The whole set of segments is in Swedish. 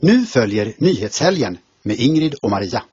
Nu följer Nyhetshelgen med Ingrid och Maria.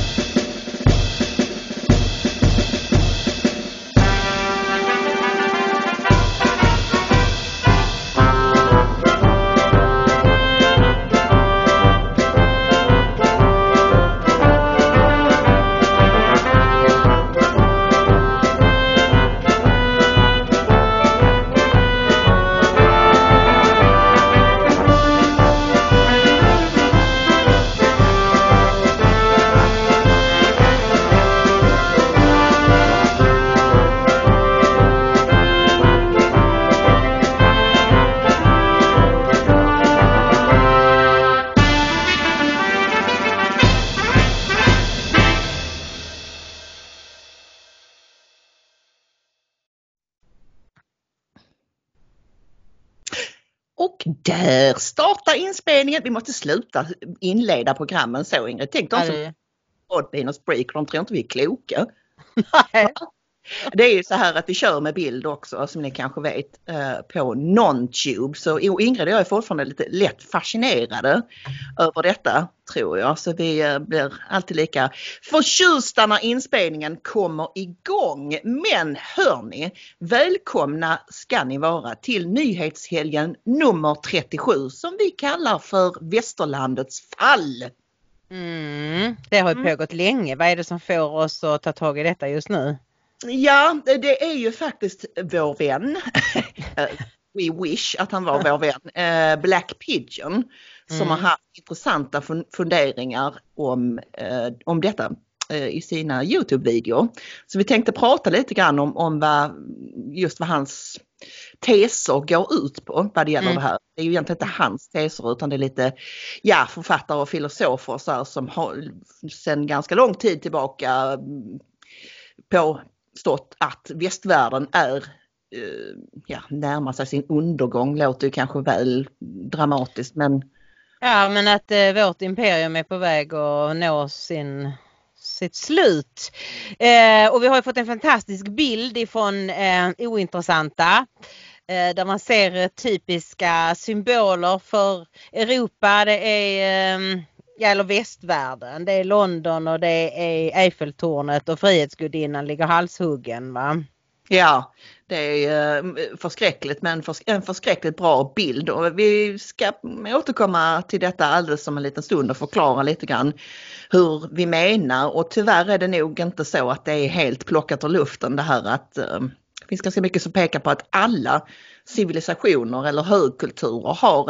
Och där startar inspelningen. Vi måste sluta inleda programmen så, Ingrid. Tänk de som Podbean och Spreaker, de tror inte vi är kloka. Nej. Det är ju så här att vi kör med bild också, som ni kanske vet, på NonTube. Så Ingrid och jag är fortfarande lite lätt fascinerade över detta, tror jag. Så vi blir alltid lika förtjusta när inspelningen kommer igång. Men hörni, välkomna ska ni vara till Nyhetshelgen nummer 37 som vi kallar för Västerlandets fall. Det har ju pågått länge. Vad är det som får oss att ta tag i detta just nu? Ja, det är ju faktiskt vår vän. We wish att han var vår vän. Black Pigeon som har haft intressanta funderingar om detta i sina YouTube-videor. Så vi tänkte prata lite grann om vad hans teser går ut på vad det gäller det här. Det är ju egentligen inte hans teser utan det är lite författare och filosofer så här, som har sedan ganska lång tid tillbaka påstått att västvärlden är närmar sig sin undergång. Låter ju kanske väl dramatiskt, men ja, men att vårt imperium är på väg att nå sitt slut. Och vi har ju fått en fantastisk bild ifrån ointressanta där man ser typiska symboler för Europa. Det är eller västvärlden. Det är London och det är Eiffeltornet och Frihetsgudinnan ligger halshuggen, va? Ja, det är förskräckligt, men en förskräckligt bra bild. Och vi ska återkomma till detta alldeles som en liten stund och förklara lite grann hur vi menar. Och tyvärr är det nog inte så att det är helt plockat ur luften det här att det finns ganska mycket som pekar på att alla civilisationer eller högkulturer har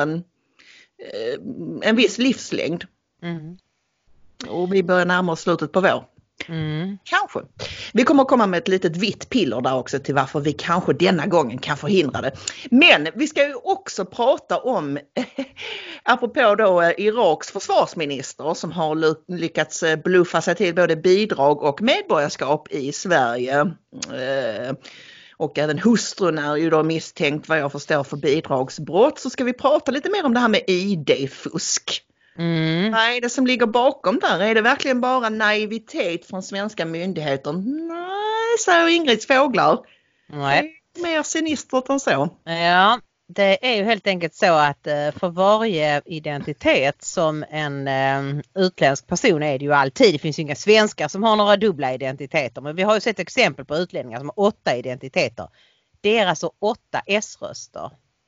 en viss livslängd. Och vi börjar närma oss slutet på vår. Kanske. Vi kommer att komma med ett litet vitt piller där också till varför vi kanske denna gången kan förhindra det. Men vi ska ju också prata om apropå då Iraks försvarsminister som har lyckats bluffa sig till både bidrag och medborgarskap i Sverige. Och även hustrun är ju då misstänkt vad jag förstår för bidragsbrott. Så ska vi prata lite mer om det här med ID-fusk. Vad är det som ligger bakom där? Är det verkligen bara naivitet från svenska myndigheter? Nej, säger Ingrids fåglar. Nej. Det är mer sinistert än så. Ja, det är ju helt enkelt så att för varje identitet som en utländsk person är det ju alltid. Det finns ju inga svenskar som har några dubbla identiteter. Men vi har ju sett exempel på utlänningar som har 8 identiteter. Det är alltså 8 S-röster.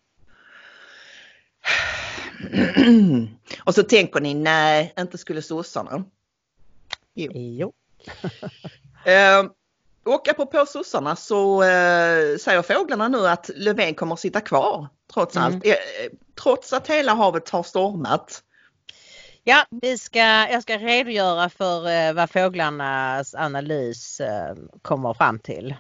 Och så tänker ni, nej, inte skulle sossarna. Jo. Och apropå sossarna så säger fåglarna nu att Löfven kommer att sitta kvar trots allt. Trots att hela havet har stormat. Ja, jag ska redogöra för vad fåglarnas analys kommer fram till.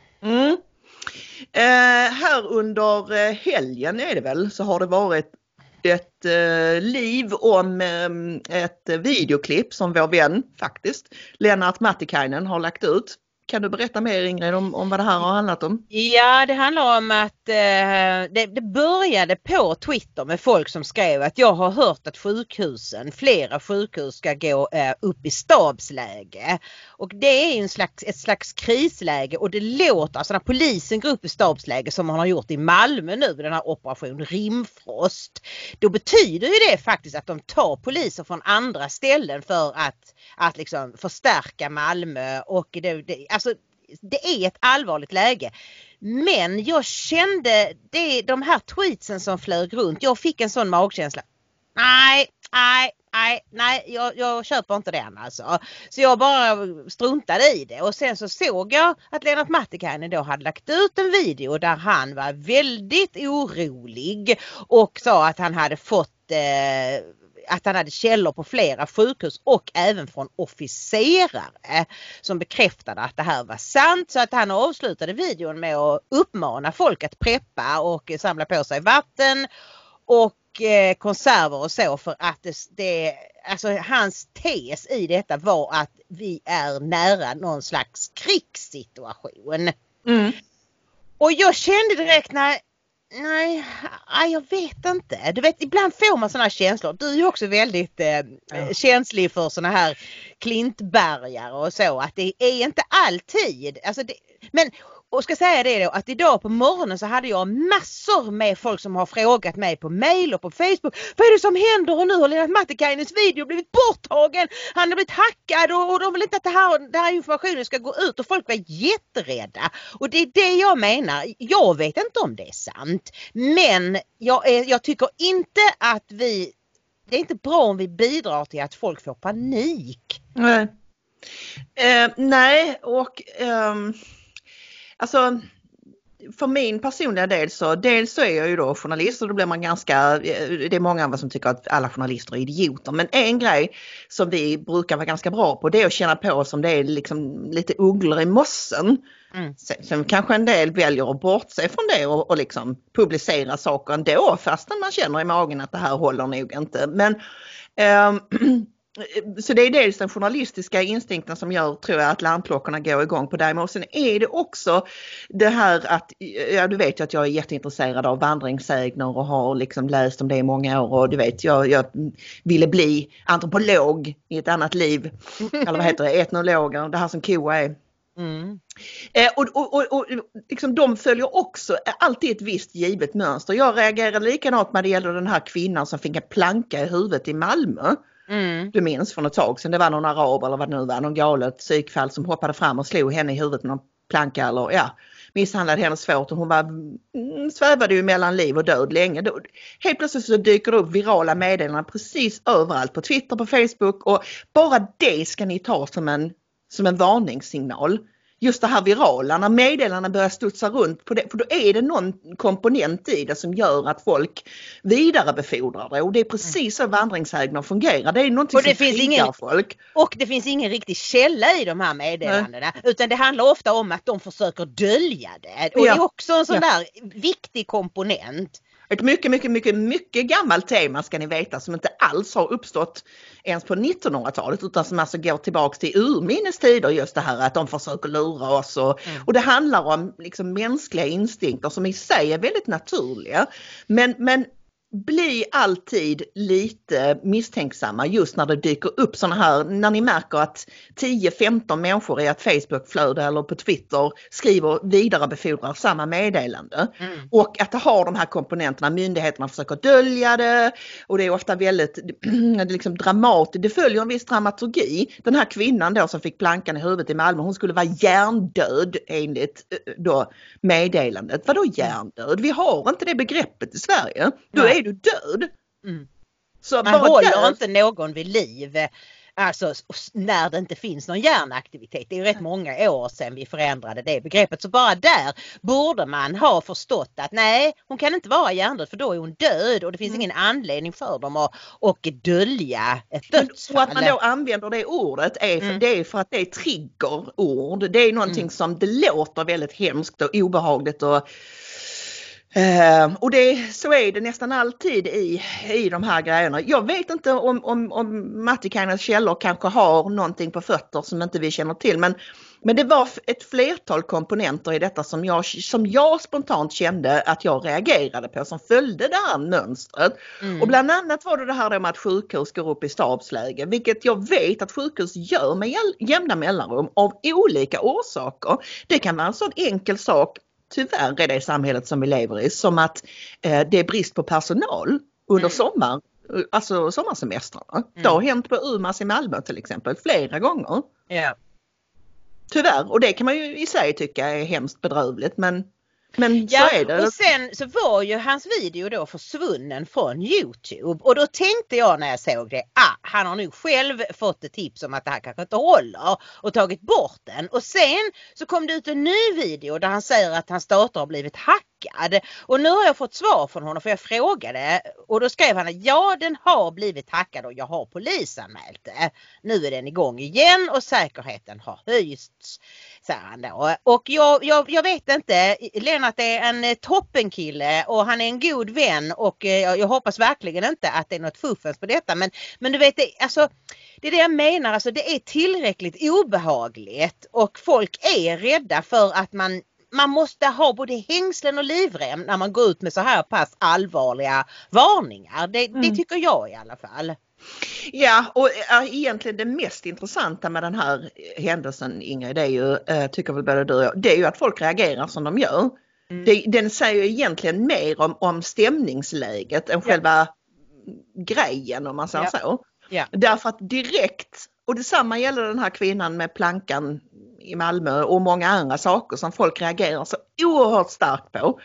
Här under helgen är det väl så har det varit ett liv om ett videoklipp som vår vän faktiskt Lennart Mattikainen har lagt ut Kan du berätta mer, Ingrid, om vad det här har handlat om? Ja, det handlar om att det började på Twitter med folk som skrev att jag har hört att flera sjukhus ska gå upp i stabsläge. Och det är ett slags krisläge, och det låter, alltså när polisen går upp i stabsläge som man har gjort i Malmö nu vid den här operation Rimfrost, då betyder ju det faktiskt att de tar poliser från andra ställen för att liksom förstärka Malmö, och det är ett allvarligt läge. Men jag kände de här tweetsen som flög runt, jag fick en sån magkänsla. Nej, jag köper inte den alltså. Så jag bara struntade i det, och sen så såg jag att Lennart Matikainen då hade lagt ut en video där han var väldigt orolig och sa att han hade fått att han hade källor på flera sjukhus och även från officerare som bekräftade att det här var sant, så att han avslutade videon med att uppmana folk att preppa och samla på sig vatten och konserver och så, för att alltså hans tes i detta var att vi är nära någon slags krigssituation. Och jag kände direkt Nej, jag vet inte. Du vet, ibland får man såna här känslor. Du är ju också väldigt känslig för såna här klintbergare och så. Att det är inte alltid. Alltså men, och ska säga det då, att idag på morgonen så hade jag massor med folk som har frågat mig på mail och på Facebook. Vad är det som händer? Och nu har Lennart Matikainens video blivit borttagen. Han har blivit hackad och de vill inte att det här informationen ska gå ut. Och folk var jätterädda. Och det är det jag menar. Jag vet inte om det är sant. Men jag tycker inte att det är inte bra om vi bidrar till att folk får panik. Nej. Nej, och alltså för min personliga del dels så är jag ju då journalist, och då blir man det är många av oss som tycker att alla journalister är idioter, men en grej som vi brukar vara ganska bra på, det är att känna på oss om det är liksom lite ugglor i mossen. Sen kanske en del väljer att bortse från det och liksom publicera saker ändå, fastän man känner i magen att det här håller nog inte. Men så det är dels den journalistiska instinkten som gör, tror jag, att larmklockorna går igång på dig. Och sen är det också det här att, ja, du vet ju att jag är jätteintresserad av vandringssägner och har liksom läst om det i många år, och du vet, jag ville bli antropolog i ett annat liv, eller vad heter det, etnologer, det här som Koa är. Och liksom de följer också alltid ett visst givet mönster. Jag reagerade likadant när det gäller den här kvinnan som fick en planka i huvudet i Malmö. Du minns från ett tag sedan, det var någon arab eller vad det nu var, någon galet psykfall som hoppade fram och slog henne i huvudet med någon planka eller misshandlade henne svårt, och hon svävade ju mellan liv och död länge. Helt plötsligt så dyker det upp virala meddelanden precis överallt på Twitter, på Facebook, och bara det ska ni ta som en varningssignal. Just det här virala, när meddelarna börjar studsa runt på det, för då är det någon komponent i det som gör att folk vidarebefordrar det, och det är precis så vandringssägner fungerar. Det är någonting som triggar folk. Och det finns ingen riktig källa i de här meddelandena, utan det handlar ofta om att de försöker dölja det. Och det är också en sån där viktig komponent. Ett mycket gammalt tema, ska ni veta, som inte alls har uppstått ens på 1900-talet, utan som alltså går tillbaka till urminnes tider, just det här att de försöker lura oss, och det handlar om liksom mänskliga instinkter som i sig är väldigt naturliga, men bli alltid lite misstänksamma just när det dyker upp såna här, när ni märker att 10-15 människor i ett Facebookflöde eller på Twitter skriver vidarebefordrar samma meddelande, och att det har de här komponenterna. Myndigheterna försöker dölja det, och det är ofta väldigt liksom dramatiskt, det följer en viss dramaturgi. Den här kvinnan då som fick plankan i huvudet i Malmö, hon skulle vara hjärndöd enligt då meddelandet. Vadå hjärndöd? Vi har inte det begreppet i Sverige. Då är du död. Så man håller inte någon vid liv, alltså när det inte finns någon hjärnaktivitet. Det är ju rätt många år sedan vi förändrade det begreppet, så bara där borde man ha förstått att nej, hon kan inte vara hjärndöd, för då är hon död, och det finns ingen anledning för dem att dölja ett dödsfall. Och att man då använder det ordet det är för att det är triggerord. Det är någonting som det låter väldigt hemskt och obehagligt, och så är det nästan alltid i de här grejerna. Jag vet inte om Matikainens källor kanske har någonting på fötter som inte vi känner till, men Men det var ett flertal komponenter i detta som jag spontant kände att jag reagerade på, som följde det här mönstret. Och bland annat var det här med att sjukhus går upp i stabsläge, vilket jag vet att sjukhus gör med jämna mellanrum av olika orsaker. Det kan vara en sån enkel sak, tyvärr är det samhället som vi lever i, som att det är brist på personal under sommarsemestrarna. Det har hänt på UMass i Malmö till exempel flera gånger. Ja. Tyvärr, och det kan man ju i sig tycka är hemskt bedrövligt, men ja, så är det. Och sen så var ju hans video då försvunnen från YouTube, och då tänkte jag när jag såg det, han har nu själv fått ett tips om att det här kanske inte håller och tagit bort den. Och sen så kom det ut en ny video där han säger att hans dator har blivit hackad, och nu har jag fått svar från honom, för jag frågade, och då skrev han att ja, den har blivit hackad och jag har polisanmält det. Nu är den igång igen och säkerheten har höjts, säger han då. Och jag vet inte, Lennart är en toppenkille och han är en god vän, och jag hoppas verkligen inte att det är något fuffens på detta, men du vet, det är det jag menar, alltså det är tillräckligt obehagligt och folk är rädda för att man måste ha både hängslen och livrem när man går ut med så här pass allvarliga varningar. Det tycker jag i alla fall. Ja, och egentligen det mest intressanta med den här händelsen, Ingrid, det är ju, tycker väl både du och jag, det är ju att folk reagerar som de gör. Den säger ju egentligen mer om stämningsläget än själva grejen, om man säger så. Ja. Därför att direkt, och detsamma gäller den här kvinnan med plankan i Malmö och många andra saker som folk reagerar så oerhört starkt på.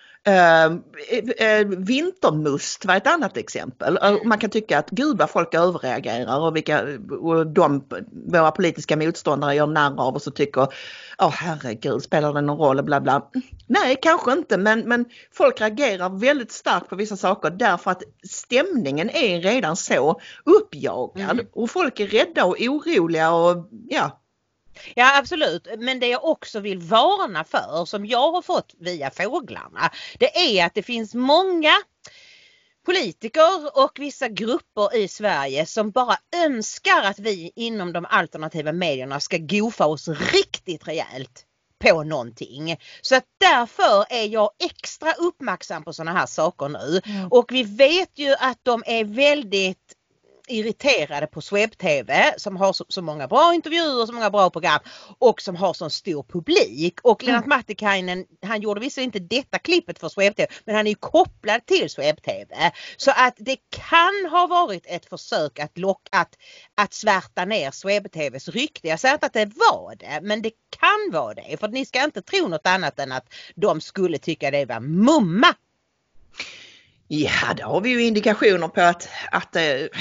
Vintermust var ett annat exempel. Man kan tycka att gud vad folk överreagerar och våra politiska motståndare gör narr av och så tycker herregud, spelar det någon roll, bla bla. Nej, kanske inte, men folk reagerar väldigt starkt på vissa saker därför att stämningen är redan så uppjagad och folk är rädda och oroliga och Ja, absolut. Men det jag också vill varna för, som jag har fått via fåglarna, det är att det finns många politiker och vissa grupper i Sverige som bara önskar att vi inom de alternativa medierna ska gofa oss riktigt rejält på någonting. Så att därför är jag extra uppmärksam på sådana här saker nu. Och vi vet ju att de är väldigt irriterade på Swebb-TV som har så många bra intervjuer, så många bra program och som har så stor publik. Och Lennart Mattikainen, han gjorde visst inte detta klippet för Swebb-TV, men han är ju kopplad till Swebb-TV. Så att det kan ha varit ett försök att svärta ner Swebb-TVs rykte. Jag säger inte att det var det, men det kan vara det. För ni ska inte tro något annat än att de skulle tycka det var mumma. Ja, det har vi ju indikationer på att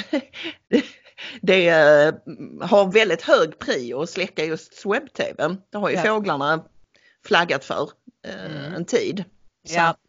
det har väldigt hög prio att släcka just Swebb-TV. Det har ju fåglarna flaggat för en tid. Så att,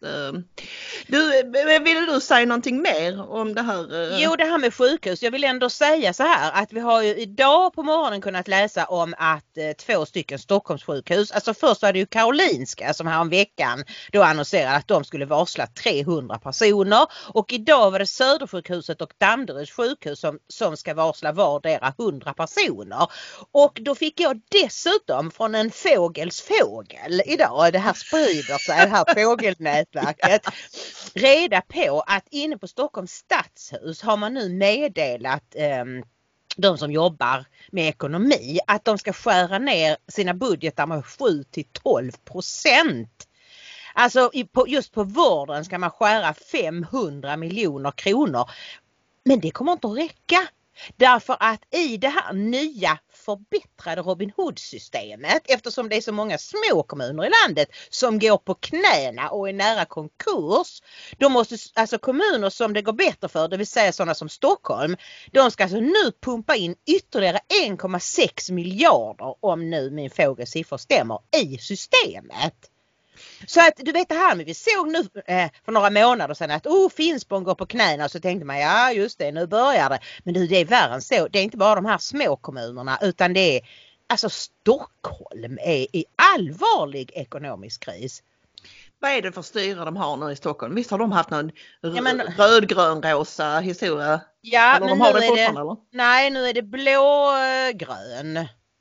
vill du säga någonting mer om det här? Jo, det här med sjukhus. Jag vill ändå säga så här att vi har ju idag på morgonen kunnat läsa om att 2 stycken Stockholmssjukhus, alltså först var det ju Karolinska som här om veckan då annonserade att de skulle varsla 300 personer, och idag var det Södersjukhuset och Danderyds sjukhus som ska varsla vardera 100 personer. Och då fick jag dessutom från en fågel idag, det här sprider sig, det här fågelnätverket, reda på att inne på Stockholms stadshus har man nu meddelat de som jobbar med ekonomi att de ska skära ner sina budgetar med 7-12%. Alltså just på vården ska man skära 500 miljoner kronor. Men det kommer inte att räcka. Därför att i det här nya förbättrade Robin Hood-systemet, eftersom det är så många små kommuner i landet som går på knäna och är nära konkurs, då måste alltså kommuner som det går bättre för, det vill säga sådana som Stockholm, de ska alltså nu pumpa in ytterligare 1,6 miljarder, om nu min fågelsiffror stämmer, i systemet. Så att du vet det här, men vi såg nu för några månader sedan att Finspång går på knäna, och så tänkte man ja just det, nu börjar det. Men det är värre än så, det är inte bara de här små kommunerna utan det är, alltså Stockholm är i allvarlig ekonomisk kris. Vad är det för styre de har nu i Stockholm? Visst har de haft någon rödgrön-rosa historia? Ja, eller men de har nu det fortfarande, eller? Nej, nu är det blågrön.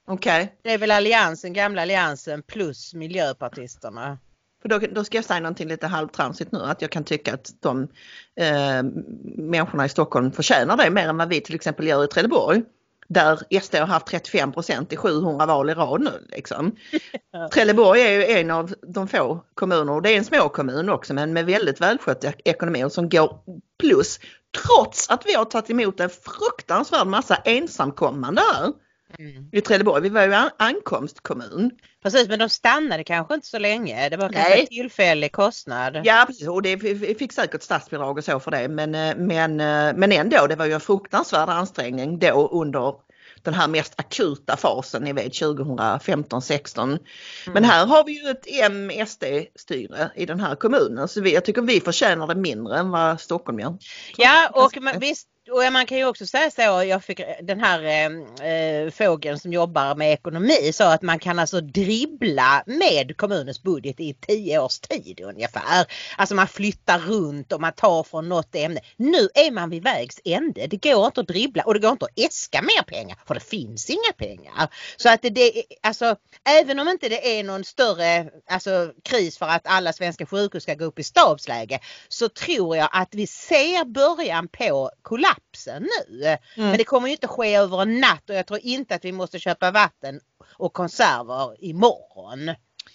Okej. Det är väl gamla alliansen plus miljöpartisterna. För då ska jag säga någonting lite halvtramsigt nu, att jag kan tycka att de människorna i Stockholm förtjänar det mer än vad vi till exempel gör i Trelleborg. Där SD har haft 35% i 700 val i rad nu. Liksom. Trelleborg är ju en av de få kommuner, och det är en små kommun också, men med väldigt välskött ekonomi som går plus. Trots att vi har tagit emot en fruktansvärd massa ensamkommande här i Trelleborg. Vi var ju ankomstkommun. Precis, men de stannade kanske inte så länge. Det var kanske en tillfällig kostnad. Ja, precis. Och vi fick säkert statsbidrag och så för det. Men ändå, det var ju en fruktansvärd ansträngning då under den här mest akuta fasen, ni vet 2015-16. Men här har vi ju ett MSD-styre i den här kommunen. Så jag tycker vi förtjänar det mindre än vad Stockholm gör. Ja, och visst. Och man kan ju också säga så, jag fick den här fågeln som jobbar med ekonomi sa att man kan alltså dribbla med kommunens budget i 10 års tid ungefär. Alltså man flyttar runt och man tar från något ämne. Nu är man vid vägs ände. Det går inte att dribbla och det går inte att äska mer pengar för det finns inga pengar. Så att alltså, även om inte det är någon större kris för att alla svenska sjukhus ska gå upp i stabsläge, så tror jag att vi ser början på kollapsen nu. Men det kommer ju inte ske över en natt och jag tror inte att vi måste köpa vatten och konserver imorgon.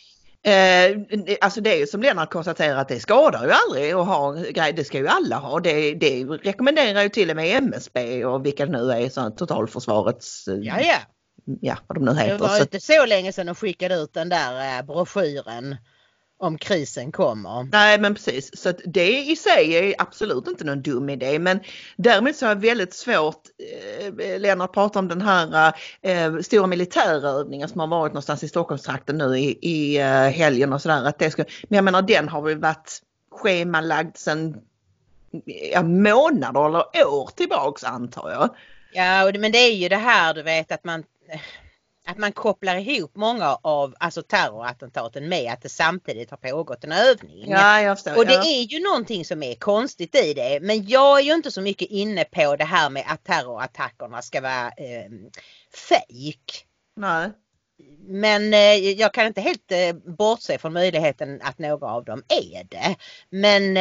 Alltså det är ju som Lennart konstaterar att det skadar ju aldrig att ha grejer, det ska ju alla ha. Det rekommenderar ju till och med MSB och vilka nu är så totalförsvarets vad de nu heter. Det var inte så länge sedan de skickade ut den där broschyren om krisen kommer. Nej, men precis. Så att det i sig är absolut inte någon dum idé. Men därmed så är det väldigt svårt, Lennart pratar om den här stora militärövningen som har varit någonstans i Stockholmstrakten nu i helgen och sådär. Men jag menar, den har väl varit schemalagd sedan månader eller år tillbaks antar jag. Ja, men det är ju det här du vet att man kopplar ihop många av terrorattentaten med att det samtidigt har pågått en övning. Ja, jag förstår. Och det är ju någonting som är konstigt i det. Men jag är ju inte så mycket inne på det här med att terrorattackerna ska vara fake. Nej. Men jag kan inte helt bortse från möjligheten att några av dem är det. Men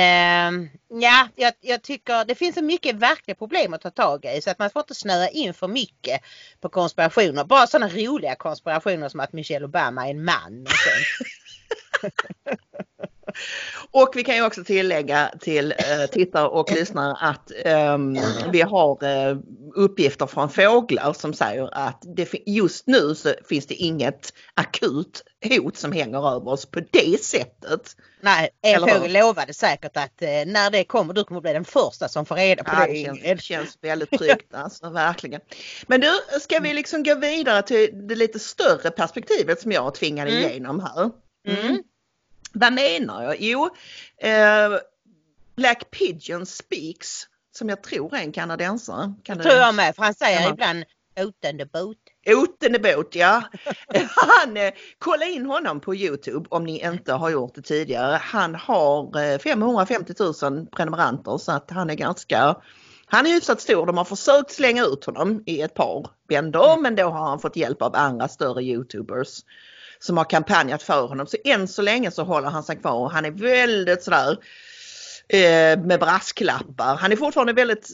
jag tycker det finns så mycket verkliga problem att ta tag i så att man får inte snöa in för mycket på konspirationer. Bara sådana roliga konspirationer som att Michelle Obama är en man och sånt. Och vi kan ju också tillägga till tittare och lyssnare att vi har uppgifter från fåglar som säger att just nu så finns det inget akut hot som hänger över oss på det sättet. Nej, en fågel lovade säkert att när det kommer, du kommer bli den första som får reda på det. Det känns väldigt tryggt, alltså, verkligen. Men du, ska vi liksom gå vidare till det lite större perspektivet som jag tvingade igenom här? Vad menar jag? Jo, Black Pigeon Speaks, som jag tror är en kanadensare. Tror jag med, för han säger ibland out in the boat. Out in the boat, ja. Kolla in honom på YouTube om ni inte har gjort det tidigare. Han har 550 000 prenumeranter så att han är hyfsat stor. De har försökt slänga ut honom i ett par vändor men då har han fått hjälp av andra större YouTubers som har kampanjat för honom. Så än så länge så håller han sig kvar. Han är väldigt sådär med brasklappar. Han är fortfarande väldigt,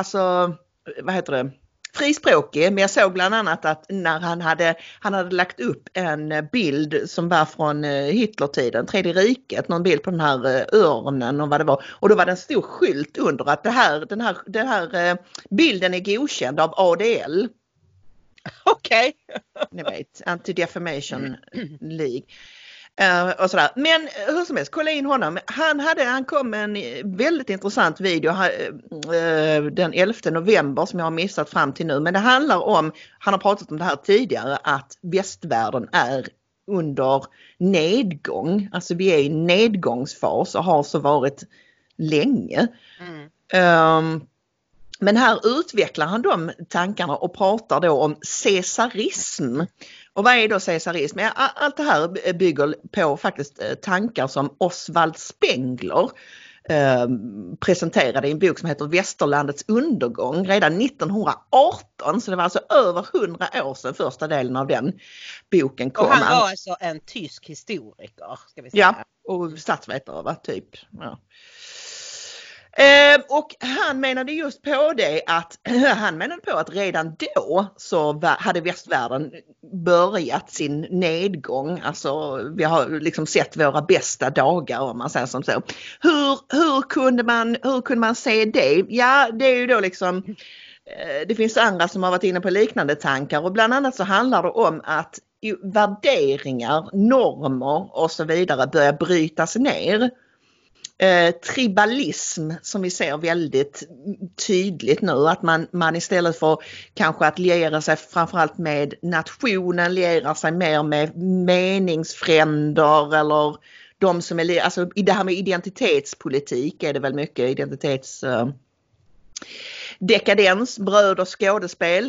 frispråkig. Men jag såg bland annat att när han hade lagt upp en bild som var från Hitlertiden, Tredje riket, någon bild på den här örnen och vad det var. Och då var det en stor skylt under att den här bilden är godkänd av ADL. Okej. Ni vet, Anti-Defamation League. Och sådär. Men hur som helst, kolla in honom. Han kom med en väldigt intressant video den 11 november som jag har missat fram till nu. Men det handlar om, han har pratat om det här tidigare, att västvärlden är under nedgång. Alltså vi är i nedgångsfas och har så varit länge. Men här utvecklar han de tankarna och pratar då om caesarism. Och vad är då caesarism? Allt det här bygger på faktiskt tankar som Oswald Spengler presenterade i en bok som heter Västerlandets undergång redan 1918. Så det var alltså över 100 år sedan första delen av den boken kom. Och han var alltså en tysk historiker, ska vi säga. Ja, och statsvetare va, typ. Ja. Och han menade just på det att redan då så hade västvärlden börjat sin nedgång. Alltså vi har liksom sett våra bästa dagar om man säger som så. Hur kunde man se det? Ja, det är ju då liksom det finns andra som har varit inne på liknande tankar och bland annat så handlar det om att värderingar, normer och så vidare börjar brytas ner. Tribalism som vi ser väldigt tydligt nu, att man istället för kanske att liera sig framförallt med nationen, liera sig mer med meningsfränder eller de som är, alltså i det här med identitetspolitik är det väl mycket dekadens, bröd och skådespel.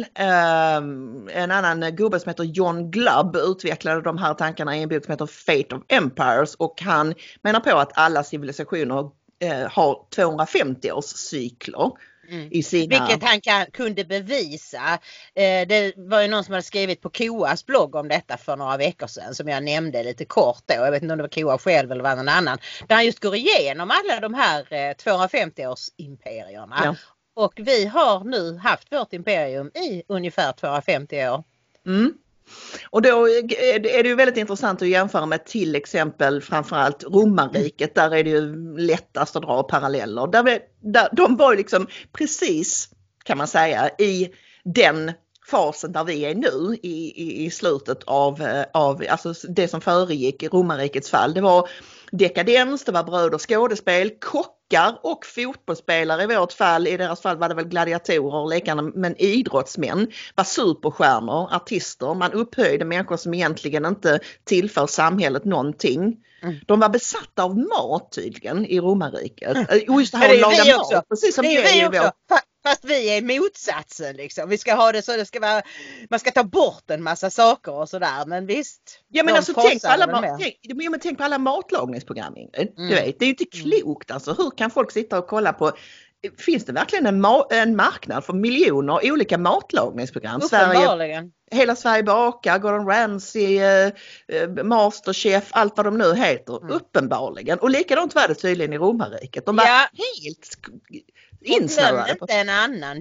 En annan gubbe som heter John Glubb utvecklade de här tankarna i en bok som heter Fate of Empires och han menar på att alla civilisationer har 250 års cykler. I sina... Vilket han kunde bevisa. Det var ju någon som hade skrivit på Koas blogg om detta för några veckor sedan som jag nämnde lite kort då. Jag vet inte om det var Koa själv eller någon annan. Där han just går igenom alla de här 250 års imperierna. Ja. Och vi har nu haft vårt imperium i ungefär 250 år. Mm. Och då är det ju väldigt intressant att jämföra med till exempel framförallt romarriket. Där är det ju lättast att dra paralleller. Där de var ju liksom precis kan man säga i den fasen där vi är nu i slutet av alltså det som föregick romarrikets fall. Det var dekadens, det var bröd och skådespel, kockar och fotbollsspelare i vårt fall. I deras fall var det väl gladiatorer och liknande, men idrottsmän var superstjärnor, artister. Man upphöjde människor som egentligen inte tillför samhället någonting. De var besatta av mat tydligen i romarriket. Just det här att laga mat, precis som det är vi också. Fast vi är motsatsen liksom. Vi ska ha det så det ska vara, man ska ta bort en massa saker och sådär, men visst. Ja men alltså tänk på alla matlagningsprogram Ingrid. Du vet, det är ju inte klokt alltså. Hur kan folk sitta och kolla på, finns det verkligen en marknad för miljoner olika matlagningsprogram? Hela Sverige bakar, Gordon Ramsay, Masterchef, allt vad de nu heter. Uppenbarligen. Och likadant var det tydligen i romarriket. De var helt insnöade. Inte en annan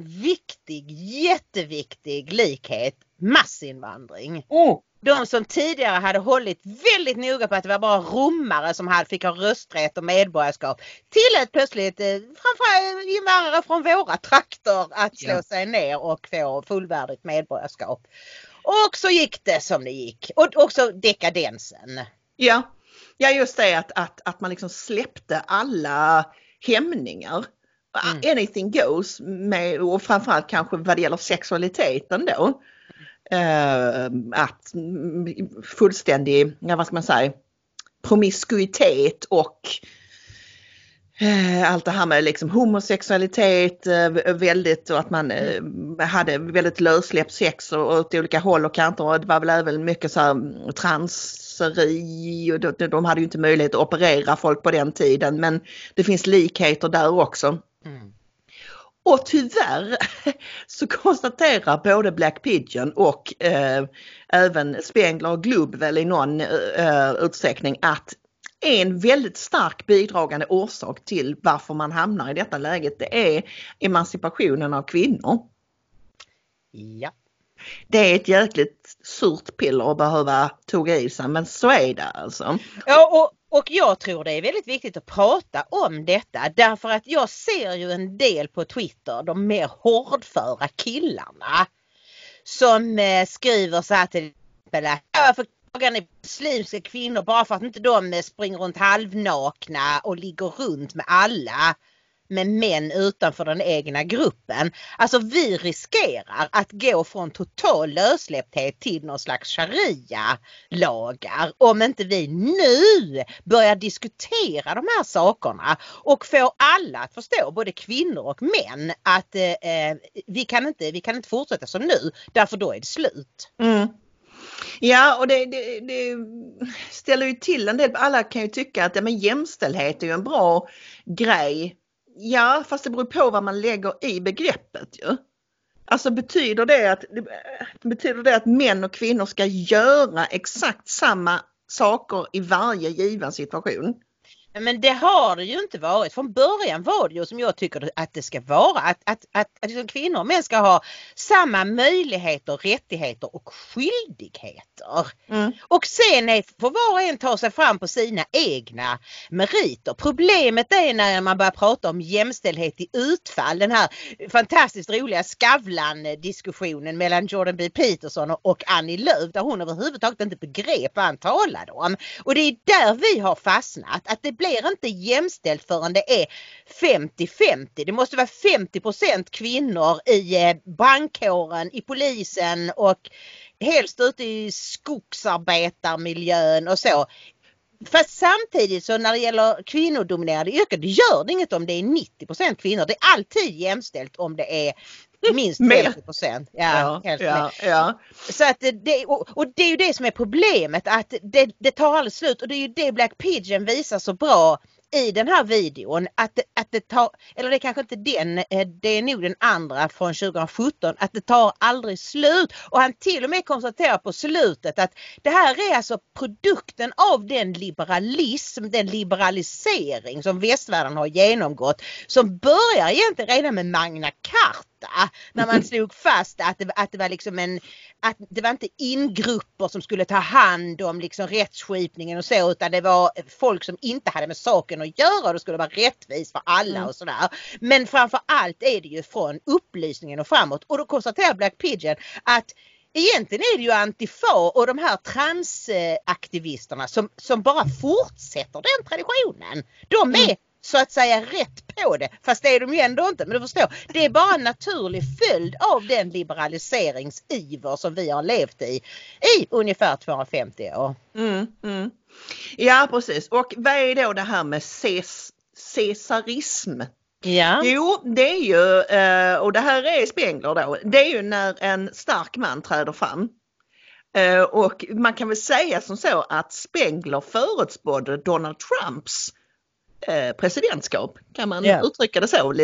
jätteviktig likhet, massinvandring. De som tidigare hade hållit väldigt noga på att det var bara romare som fick ha rösträtt och medborgarskap tillät plötsligt framförallt invandrare från våra trakter att slå sig ner och få fullvärdigt medborgarskap. Och så gick det som det gick. Och också dekadensen. Ja just det att man liksom släppte alla hämningar. Anything goes med, och framförallt kanske vad det gäller sexualiteten då. Att fullständig, vad ska man säga, promiskuitet och allt det här med liksom homosexualitet väldigt, och att man hade väldigt lössläppt sex och åt olika håll och kanter, och det var väl även mycket så här transeri och de hade ju inte möjlighet att operera folk på den tiden, men det finns likheter där också. Och tyvärr så konstaterar både Black Pigeon och även Spengler och Glubb väl i någon utsträckning att en väldigt stark bidragande orsak till varför man hamnar i detta läget, det är emancipationen av kvinnor. Ja. Det är ett jäkligt surt piller att behöva tugga i sig, men så är det alltså. Ja, och jag tror det är väldigt viktigt att prata om detta, därför att jag ser ju en del på Twitter, de mer hårdföra killarna som skriver så här till exempel att varför klagar ni muslimska kvinnor bara för att inte de springer runt halvnakna och ligger runt med alla, med män utanför den egna gruppen. Alltså vi riskerar att gå från total lössläppthet till någon slags sharia-lagar om inte vi nu börjar diskutera de här sakerna och få alla att förstå, både kvinnor och män, att vi kan inte fortsätta som nu, därför då är det slut. Ja, och det ställer ju till en del. Alla kan ju tycka att men jämställdhet är ju en bra grej. Ja, fast det beror på vad man lägger i begreppet ju. Alltså betyder det att män och kvinnor ska göra exakt samma saker i varje given situation? Men det har det ju inte varit. Från början var det ju som jag tycker att det ska vara. Att liksom kvinnor och män ska ha samma möjligheter, rättigheter och skyldigheter. Och sen får var och en ta sig fram på sina egna meriter. Problemet är när man börjar prata om jämställdhet i utfall. Den här fantastiskt roliga Skavlan-diskussionen mellan Jordan B. Peterson och Annie Lööf. Där hon överhuvudtaget inte begrep vad han talade om. Och det är där vi har fastnat. Att det blir inte jämställt förrän det är 50-50. Det måste vara 50% kvinnor i brandkåren, i polisen och helst ute i skogsarbetarmiljön och så. Fast samtidigt så när det gäller kvinnodominerade yrken, det gör det inget om det är 90% kvinnor. Det är alltid jämställt om det är minst 50%. Ja. Så att och det är ju det som är problemet, att det tar aldrig slut, och det är ju det Black Pigeon visar så bra i den här videon, att det tar, eller det är kanske inte den, det är nog den andra från 2017, att det tar aldrig slut. Och han till och med konstaterar på slutet att det här är alltså produkten av den liberalism, den liberalisering som västvärlden har genomgått, som börjar egentligen redan med Magna Carta, när man slog fast att det var liksom att det var inte ingrupper som skulle ta hand om liksom rättsskipningen och så, utan det var folk som inte hade med saken att göra, och det skulle vara rättvist för alla och sådär. Men framför allt är det ju från upplysningen och framåt, och då konstaterar Black Pigeon att egentligen är det ju Antifa och de här transaktivisterna som bara fortsätter den traditionen. De är så att säga rätt på det, fast det är de ju ändå inte. Men du förstår, det är bara en naturlig följd av den liberaliseringsiver som vi har levt i ungefär 250 år. Ja, precis. Och vad är då det här med cesarism? Ja. Jo, det är ju, och det här är Spengler då, det är ju när en stark man träder fram. Och man kan väl säga som så att Spengler förutspådde Donald Trumps presidentskap, kan man uttrycka det så,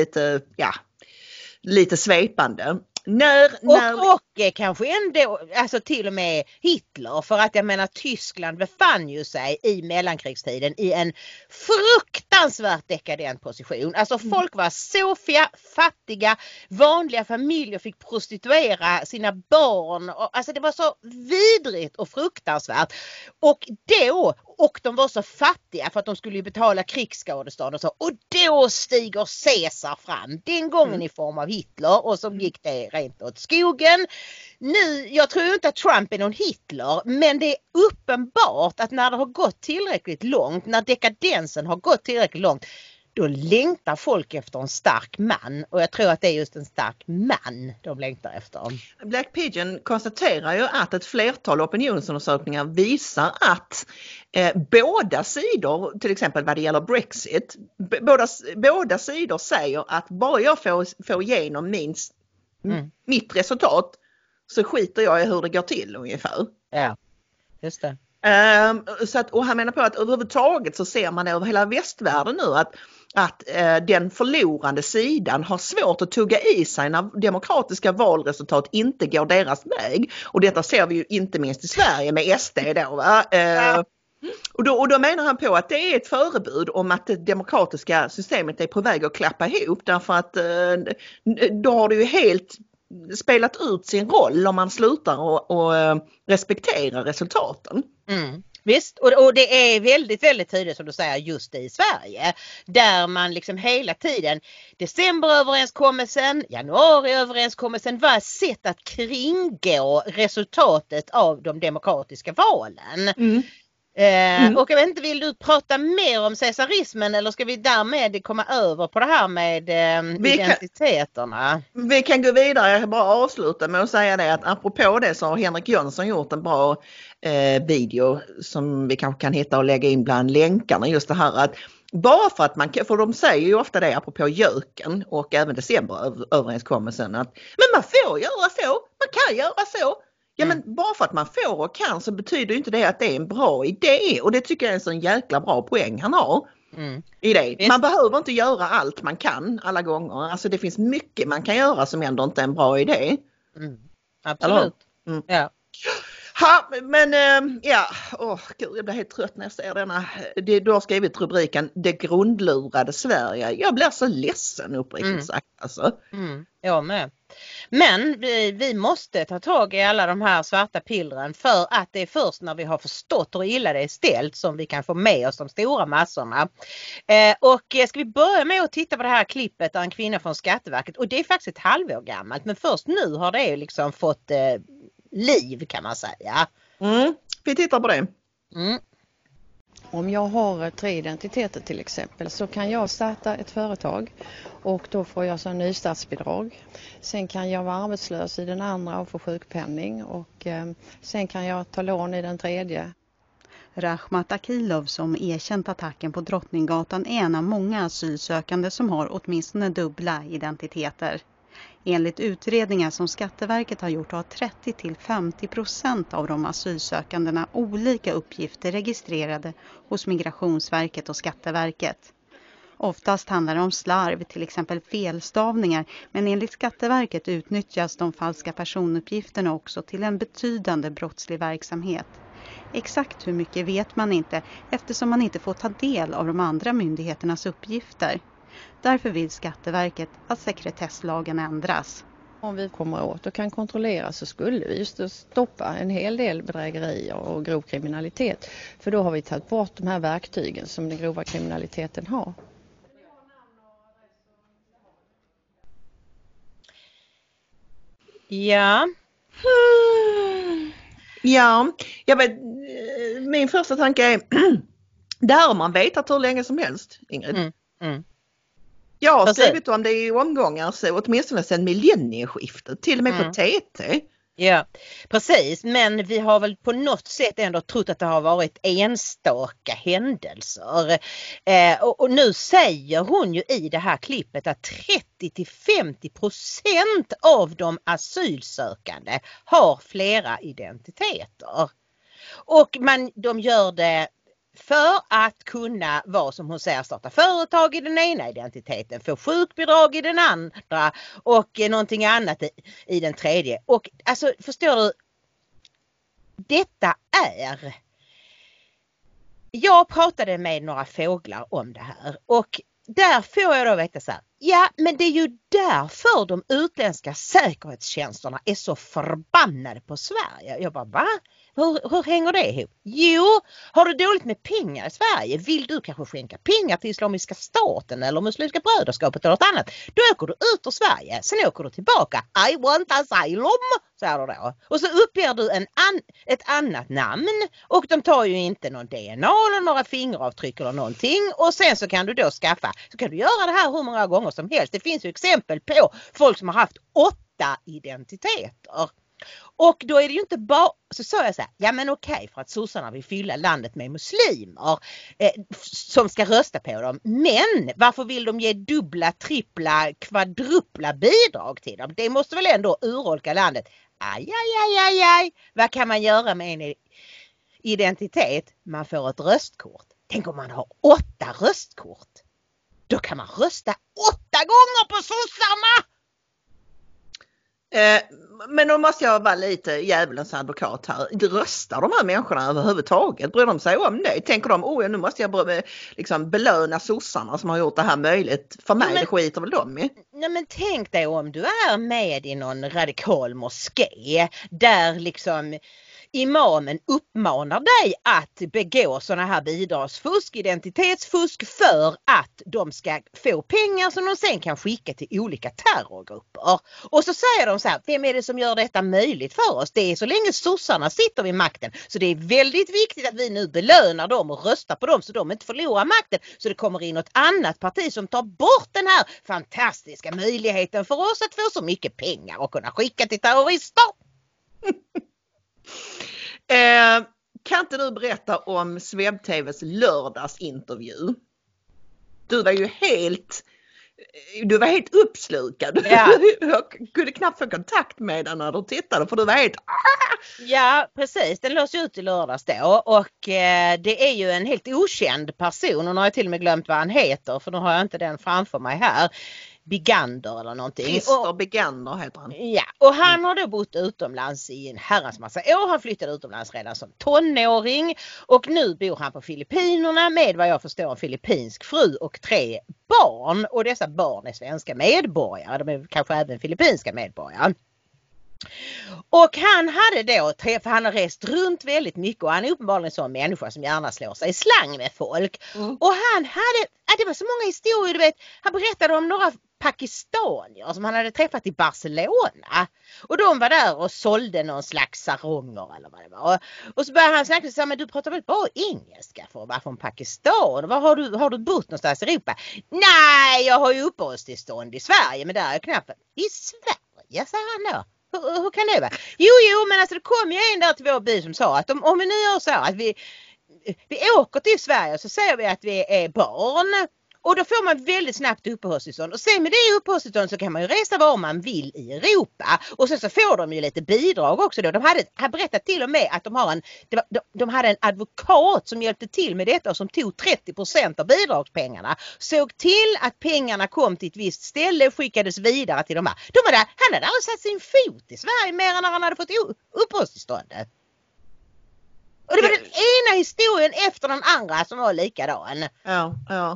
lite svepande. Och kanske ändå, alltså till och med Hitler, för att jag menar Tyskland befann ju sig i mellankrigstiden i en fruktansvärt dekadent position. Alltså folk var så fattiga, vanliga familjer fick prostituera sina barn, alltså det var så vidrigt och fruktansvärt. Och de var så fattiga för att de skulle betala krigsskadestånd och så. Och då stiger Caesar fram, den gången i form av Hitler, och så gick det rent åt skogen. Nu, jag tror inte att Trump är någon Hitler, men det är uppenbart att när det har gått tillräckligt långt, när dekadensen har gått tillräckligt långt, då längtar folk efter en stark man. Och jag tror att det är just en stark man de längtar efter. Black Pigeon konstaterar ju att ett flertal opinionsundersökningar visar att båda sidor, till exempel vad det gäller Brexit, båda sidor säger att bara jag får igenom mitt resultat, så skiter jag i hur det går till ungefär. Ja, just det. Så att, och han menar på att överhuvudtaget så ser man över hela västvärlden nu att den förlorande sidan har svårt att tugga i sig när demokratiska valresultat inte går deras väg. Och detta ser vi ju inte minst i Sverige med SD då, va? Och då menar han på att det är ett förebud om att det demokratiska systemet är på väg att klappa ihop, därför att då har det ju helt spelat ut sin roll om man slutar och respektera resultaten. Visst, och det är väldigt, väldigt tydligt som du säger just i Sverige, där man liksom hela tiden, decemberöverenskommelsen, januariöverenskommelsen var ett sätt att kringgå resultatet av de demokratiska valen. Och jag vet inte, vill du prata mer om cesarismen, eller ska vi därmed komma över på det här med identiteterna? Vi kan gå vidare. Jag bara avsluta med att säga det, att apropå det så har Henrik Jönsson gjort en bra video som vi kanske kan hitta och lägga in bland länkarna, just det här att bara för att för de säger ju ofta det apropå göken och även decemberöverenskommelsen, att men man får göra så, man kan göra så. Ja, men bara för att man får och kan så betyder inte det att det är en bra idé. Och det tycker jag är en sån jäkla bra poäng han har. I det. Man behöver inte göra allt man kan alla gånger. Alltså det finns mycket man kan göra som ändå inte är en bra idé. Absolut. Ja. Ha, men ja, gud, jag blir helt trött när jag ser denna. Du har skrivit rubriken Det grundlurade Sverige. Jag blir så ledsen uppriktigt sagt. Alltså. Jag med. Men vi måste ta tag i alla de här svarta pillren för att det är först när vi har förstått hur illa det är ställt som vi kan få med oss de stora massorna. Och ska vi börja med att titta på det här klippet av en kvinna från Skatteverket, och det är faktiskt ett halvår gammalt, men först nu har det ju liksom fått liv kan man säga. Vi tittar på det. Om jag har 3 identiteter till exempel så kan jag starta ett företag och då får jag så nystartsbidrag. Sen kan jag vara arbetslös i den andra och få sjukpenning och sen kan jag ta lån i den tredje. Rahmat Akilov som erkänt attacken på Drottninggatan är en av många asylsökande som har åtminstone dubbla identiteter. Enligt utredningar som Skatteverket har gjort har 30-50% av de asylsökandena olika uppgifter registrerade hos Migrationsverket och Skatteverket. Oftast handlar det om slarv, till exempel felstavningar, men enligt Skatteverket utnyttjas de falska personuppgifterna också till en betydande brottslig verksamhet. Exakt hur mycket vet man inte eftersom man inte får ta del av de andra myndigheternas uppgifter. Därför vill Skatteverket att sekretesslagen ändras. Om vi kommer åt och kan kontrollera så skulle vi just stoppa en hel del bedrägerier och grov kriminalitet. För då har vi tagit bort de här verktygen som den grova kriminaliteten har. Ja. Ja, jag vet, min första tanke är det här har man vetat hur länge som helst, Ingrid. Jag har skrivit om det i omgångar så åtminstone sedan millennieskiftet, till och med på TT. Ja, precis. Men vi har väl på något sätt ändå trott att det har varit enstaka händelser. Och nu säger hon ju i det här klippet att 30-50% av de asylsökande har flera identiteter. Och de gör det för att kunna vara, som hon säger, starta företag i den ena identiteten, få sjukbidrag i den andra och någonting annat i den tredje. Och alltså, förstår du, detta är... Jag pratade med några fåglar om det här och där får jag då veta så här, ja men det är ju därför de utländska säkerhetstjänsterna är så förbannade på Sverige. Jag bara, va? Hur hänger det ihop? Jo, har du dåligt med pengar i Sverige? Vill du kanske skänka pengar till Islamiska staten eller Muslimska brödraskapet eller något annat? Då åker du ut ur Sverige, sen åker du tillbaka. I want asylum, säger du då. Och så uppger du ett annat namn och de tar ju inte någon DNA eller några fingeravtryck eller någonting. Och sen så kan du då så kan du göra det här hur många gånger som helst. Det finns ju exempel på folk som har haft 8 identiteter. Och då är det ju inte bara, så sa jag så här, ja men okej, för att sossarna vill fylla landet med muslimer som ska rösta på dem. Men varför vill de ge dubbla, trippla, kvadrupla bidrag till dem? Det måste väl ändå urholka landet. Aj. Vad kan man göra med en identitet? Man får ett röstkort. Tänk om man har 8 röstkort. Då kan man rösta 8 gånger på sossarna! Men då måste jag vara lite djävulens advokat här. Röstar de här människorna överhuvudtaget? Bryr de sig om det? Tänker de, nu måste jag liksom belöna sossarna som har gjort det här möjligt. För mig, det skiter väl de i? Nej men tänk dig om du är med i någon radikal moské där liksom imamen uppmanar dig att begå sådana här bidragsfusk, identitetsfusk för att de ska få pengar som de sen kan skicka till olika terrorgrupper. Och så säger de så här, vem är det som gör detta möjligt för oss? Det är så länge sossarna sitter vid makten. Så det är väldigt viktigt att vi nu belönar dem och röstar på dem så de inte förlorar makten. Så det kommer in något annat parti som tar bort den här fantastiska möjligheten för oss att få så mycket pengar och kunna skicka till terrorister. Kan inte du berätta om Sveb-TVs lördagsintervju? Du var helt uppslukad. Ja. Jag kunde knappt få kontakt med dig när du tittade för du var helt... Ja, precis. Den lås ut i lördags då och det är ju en helt okänd person och nu har jag till och med glömt vad han heter för nu har jag inte den framför mig här. Bigander eller någonting. Christer Bigander heter han. Ja, och han har då bott utomlands i en herrans massa år. Han flyttade utomlands redan som tonåring och nu bor han på Filippinerna med vad jag förstår en filippinsk fru och 3 barn. Och dessa barn är svenska medborgare. De är kanske även filippinska medborgare. Och han hade då, för han har rest runt väldigt mycket och han är uppenbarligen en sån människa som gärna slår sig i slang med folk. Och han hade, det var så många historier, du vet, han berättade om några pakistanier som han hade träffat i Barcelona. Och de var där och sålde någon slags saronger eller vad det var. Och så började han snacka och sa, men du pratar väl bara engelska för att vara från Pakistan? Har du bott någonstans i Europa? Nej, jag har ju uppehållstillstånd i Sverige, men där är jag knappt. I Sverige, sa han då. Hur kan det vara? Jo, men alltså det kom ju en där till vår by som sa att om vi nu gör så att vi åker till Sverige så säger vi att vi är barn och då får man väldigt snabbt uppehållstillstånd och sen med det uppehållstillstånd så kan man ju resa var man vill i Europa och sen så får de ju lite bidrag också då. De hade berättat till och med att de hade en advokat som hjälpte till med detta och som tog 30% av bidragspengarna, såg till att pengarna kom till ett visst ställe och skickades vidare till de här. Han hade aldrig satt sin fot i Sverige mer än när han hade fått uppehållstillståndet. Och det var den ena historien efter den andra som var likadan. Ja.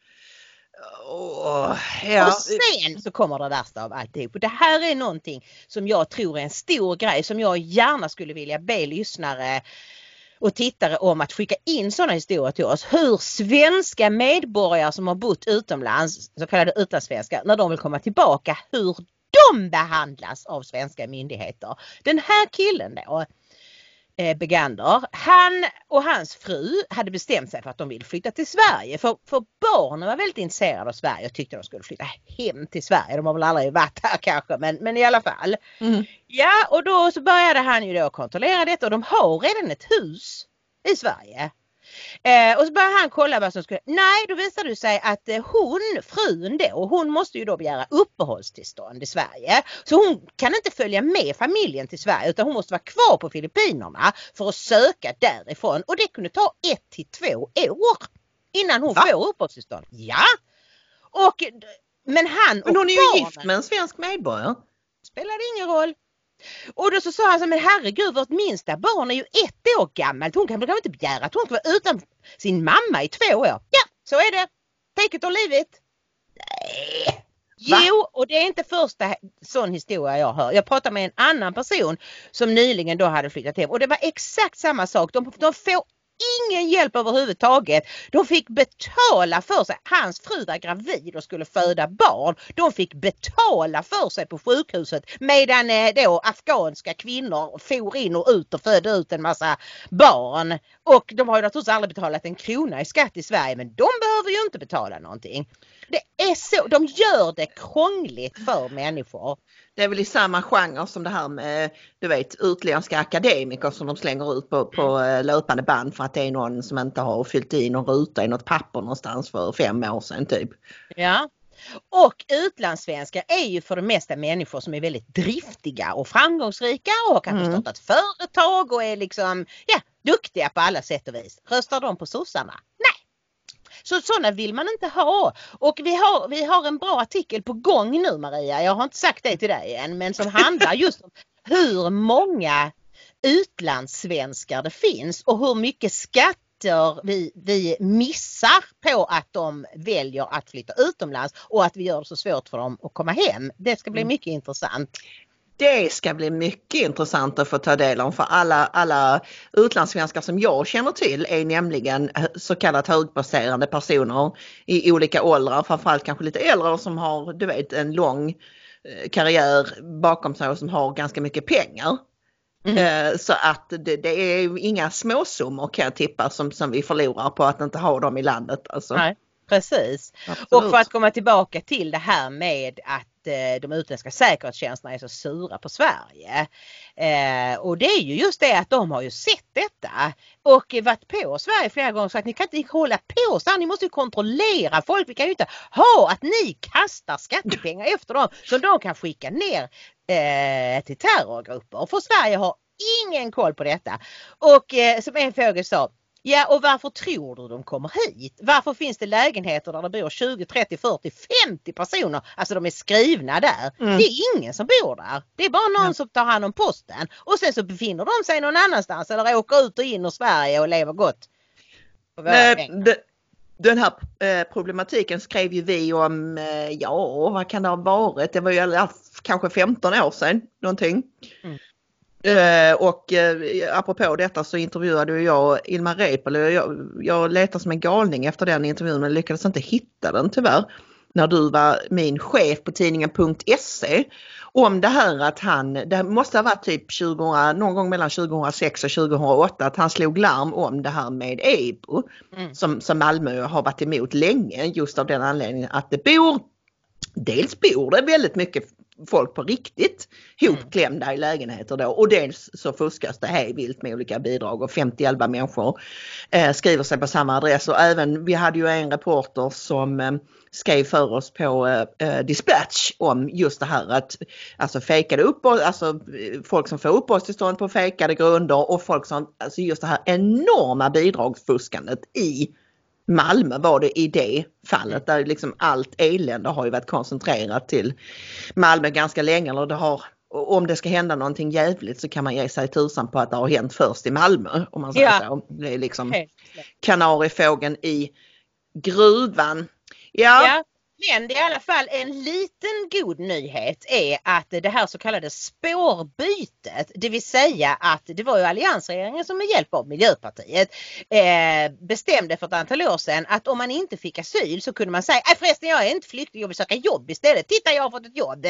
Och sen så kommer det värsta av alltihop. Och det här är någonting som jag tror är en stor grej som jag gärna skulle vilja be lyssnare och tittare om att skicka in sådana historier till oss. Hur svenska medborgare som har bott utomlands, så kallade utlandssvenskar, när de vill komma tillbaka, hur de behandlas av svenska myndigheter. Den här killen då, Bigander, han och hans fru hade bestämt sig för att de ville flytta till Sverige. För barnen var väldigt intresserade av Sverige och tyckte de skulle flytta hem till Sverige. De har väl aldrig varit här kanske, men i alla fall. Ja, och då så började han ju då kontrollera detta och de har redan ett hus i Sverige. Och så började han kolla vad som skulle. Nej, då visade det sig att frun då, hon måste ju då begära uppehållstillstånd i Sverige. Så hon kan inte följa med familjen till Sverige utan hon måste vara kvar på Filippinerna för att söka därifrån. Och det kunde ta 1 till 2 år innan hon får uppehållstillstånd. Ja. Men hon är ju gift med en svensk medborgare. Spelade ingen roll. Och då så sa han så, men herregud, vårt minsta barn är ju 1 år gammalt. Hon kan väl inte begära att hon ska vara utan sin mamma i 2 år. Ja, så är det. Take it or leave it. Nej. Jo, och det är inte första sån historia jag hör. Jag pratade med en annan person som nyligen då hade flyttat hem. Och det var exakt samma sak. De får ingen hjälp överhuvudtaget. De fick betala för sig. Hans fru var gravid och skulle föda barn. De fick betala för sig på sjukhuset medan då afghanska kvinnor for in och ut och födde ut en massa barn. Och de har ju naturligtvis aldrig betalat en krona i skatt i Sverige, men de behöver ju inte betala någonting. Det är så, de gör det krångligt för människor. Det är väl i samma genre som det här med, du vet, utländska akademiker som de slänger ut på löpande band för att det är någon som inte har fyllt i någon ruta i något papper någonstans för 5 år sedan typ. Ja, och utlandssvenskar är ju för det mesta människor som är väldigt driftiga och framgångsrika och kan ha startat företag och är liksom, duktiga på alla sätt och vis. Röstar de på sossarna? Nej. Så sådana vill man inte ha. Och vi har en bra artikel på gång nu, Maria. Jag har inte sagt det till dig än, men som handlar just om hur många utlandssvenskar det finns och hur mycket skatter vi missar på att de väljer att flytta utomlands och att vi gör det så svårt för dem att komma hem. Det ska bli mycket intressant. Det ska bli mycket intressant att få ta del av, för alla utlandssvenskar som jag känner till är nämligen så kallat högpresterande personer i olika åldrar, framförallt kanske lite äldre som har, du vet, en lång karriär bakom sig och som har ganska mycket pengar. Så att det är inga småsummor kan jag tippa som vi förlorar på att inte ha dem i landet. Alltså. Nej, precis. Absolut. Och för att komma tillbaka till det här med att de utländska säkerhetstjänsterna är så sura på Sverige. Och det är ju just det att de har ju sett detta och varit på Sverige flera gånger så att ni kan inte hålla på så här, ni måste ju kontrollera folk. Vi kan ju inte ha att ni kastar skattepengar efter dem som de kan skicka ner till terrorgrupper. För Sverige har ingen koll på detta. Och som en fågel sa, ja, och varför tror du de kommer hit? Varför finns det lägenheter där det bor 20, 30, 40, 50 personer? Alltså de är skrivna där. Det är ingen som bor där. Det är bara någon som tar hand om posten. Och sen så befinner de sig någon annanstans eller åker ut och in ur Sverige och lever gott. Den här problematiken skrev ju vi om, vad kan det ha varit? Det var ju kanske 15 år sedan någonting. Och apropå detta så intervjuade jag Ilmar Reepalu. Jag letade som en galning efter den intervjun men lyckades inte hitta den tyvärr. När du var min chef på tidningen.se om det här att det måste ha varit typ någon gång mellan 2006 och 2008 att han slog larm om det här med EBO som Malmö har varit emot länge just av den anledningen att dels bor det väldigt mycket folk på riktigt hopklämda i lägenheter då och dels så fuskas det hej vilt med olika bidrag och 50-11 människor skriver sig på samma adress och även vi hade ju en reporter som skrev för oss på Dispatch om just det här att alltså fejkade upp alltså folk som får uppehållstillstånd på fejkade grunder och folk som alltså just det här enorma bidragsfuskandet i Malmö var det i det fallet där liksom allt elände har ju varit koncentrerat till Malmö ganska länge eller om det ska hända någonting jävligt så kan man ge sig tusan på att det har hänt först i Malmö om man säger så. Det är liksom kanariefågeln i gruvan. Ja. Men det är i alla fall en liten god nyhet är att det här så kallade spårbytet, det vill säga att det var ju alliansregeringen som med hjälp av Miljöpartiet bestämde för ett antal år sedan att om man inte fick asyl så kunde man säga förresten jag är inte flykting, jag vill söka jobb istället. Titta jag har fått ett jobb.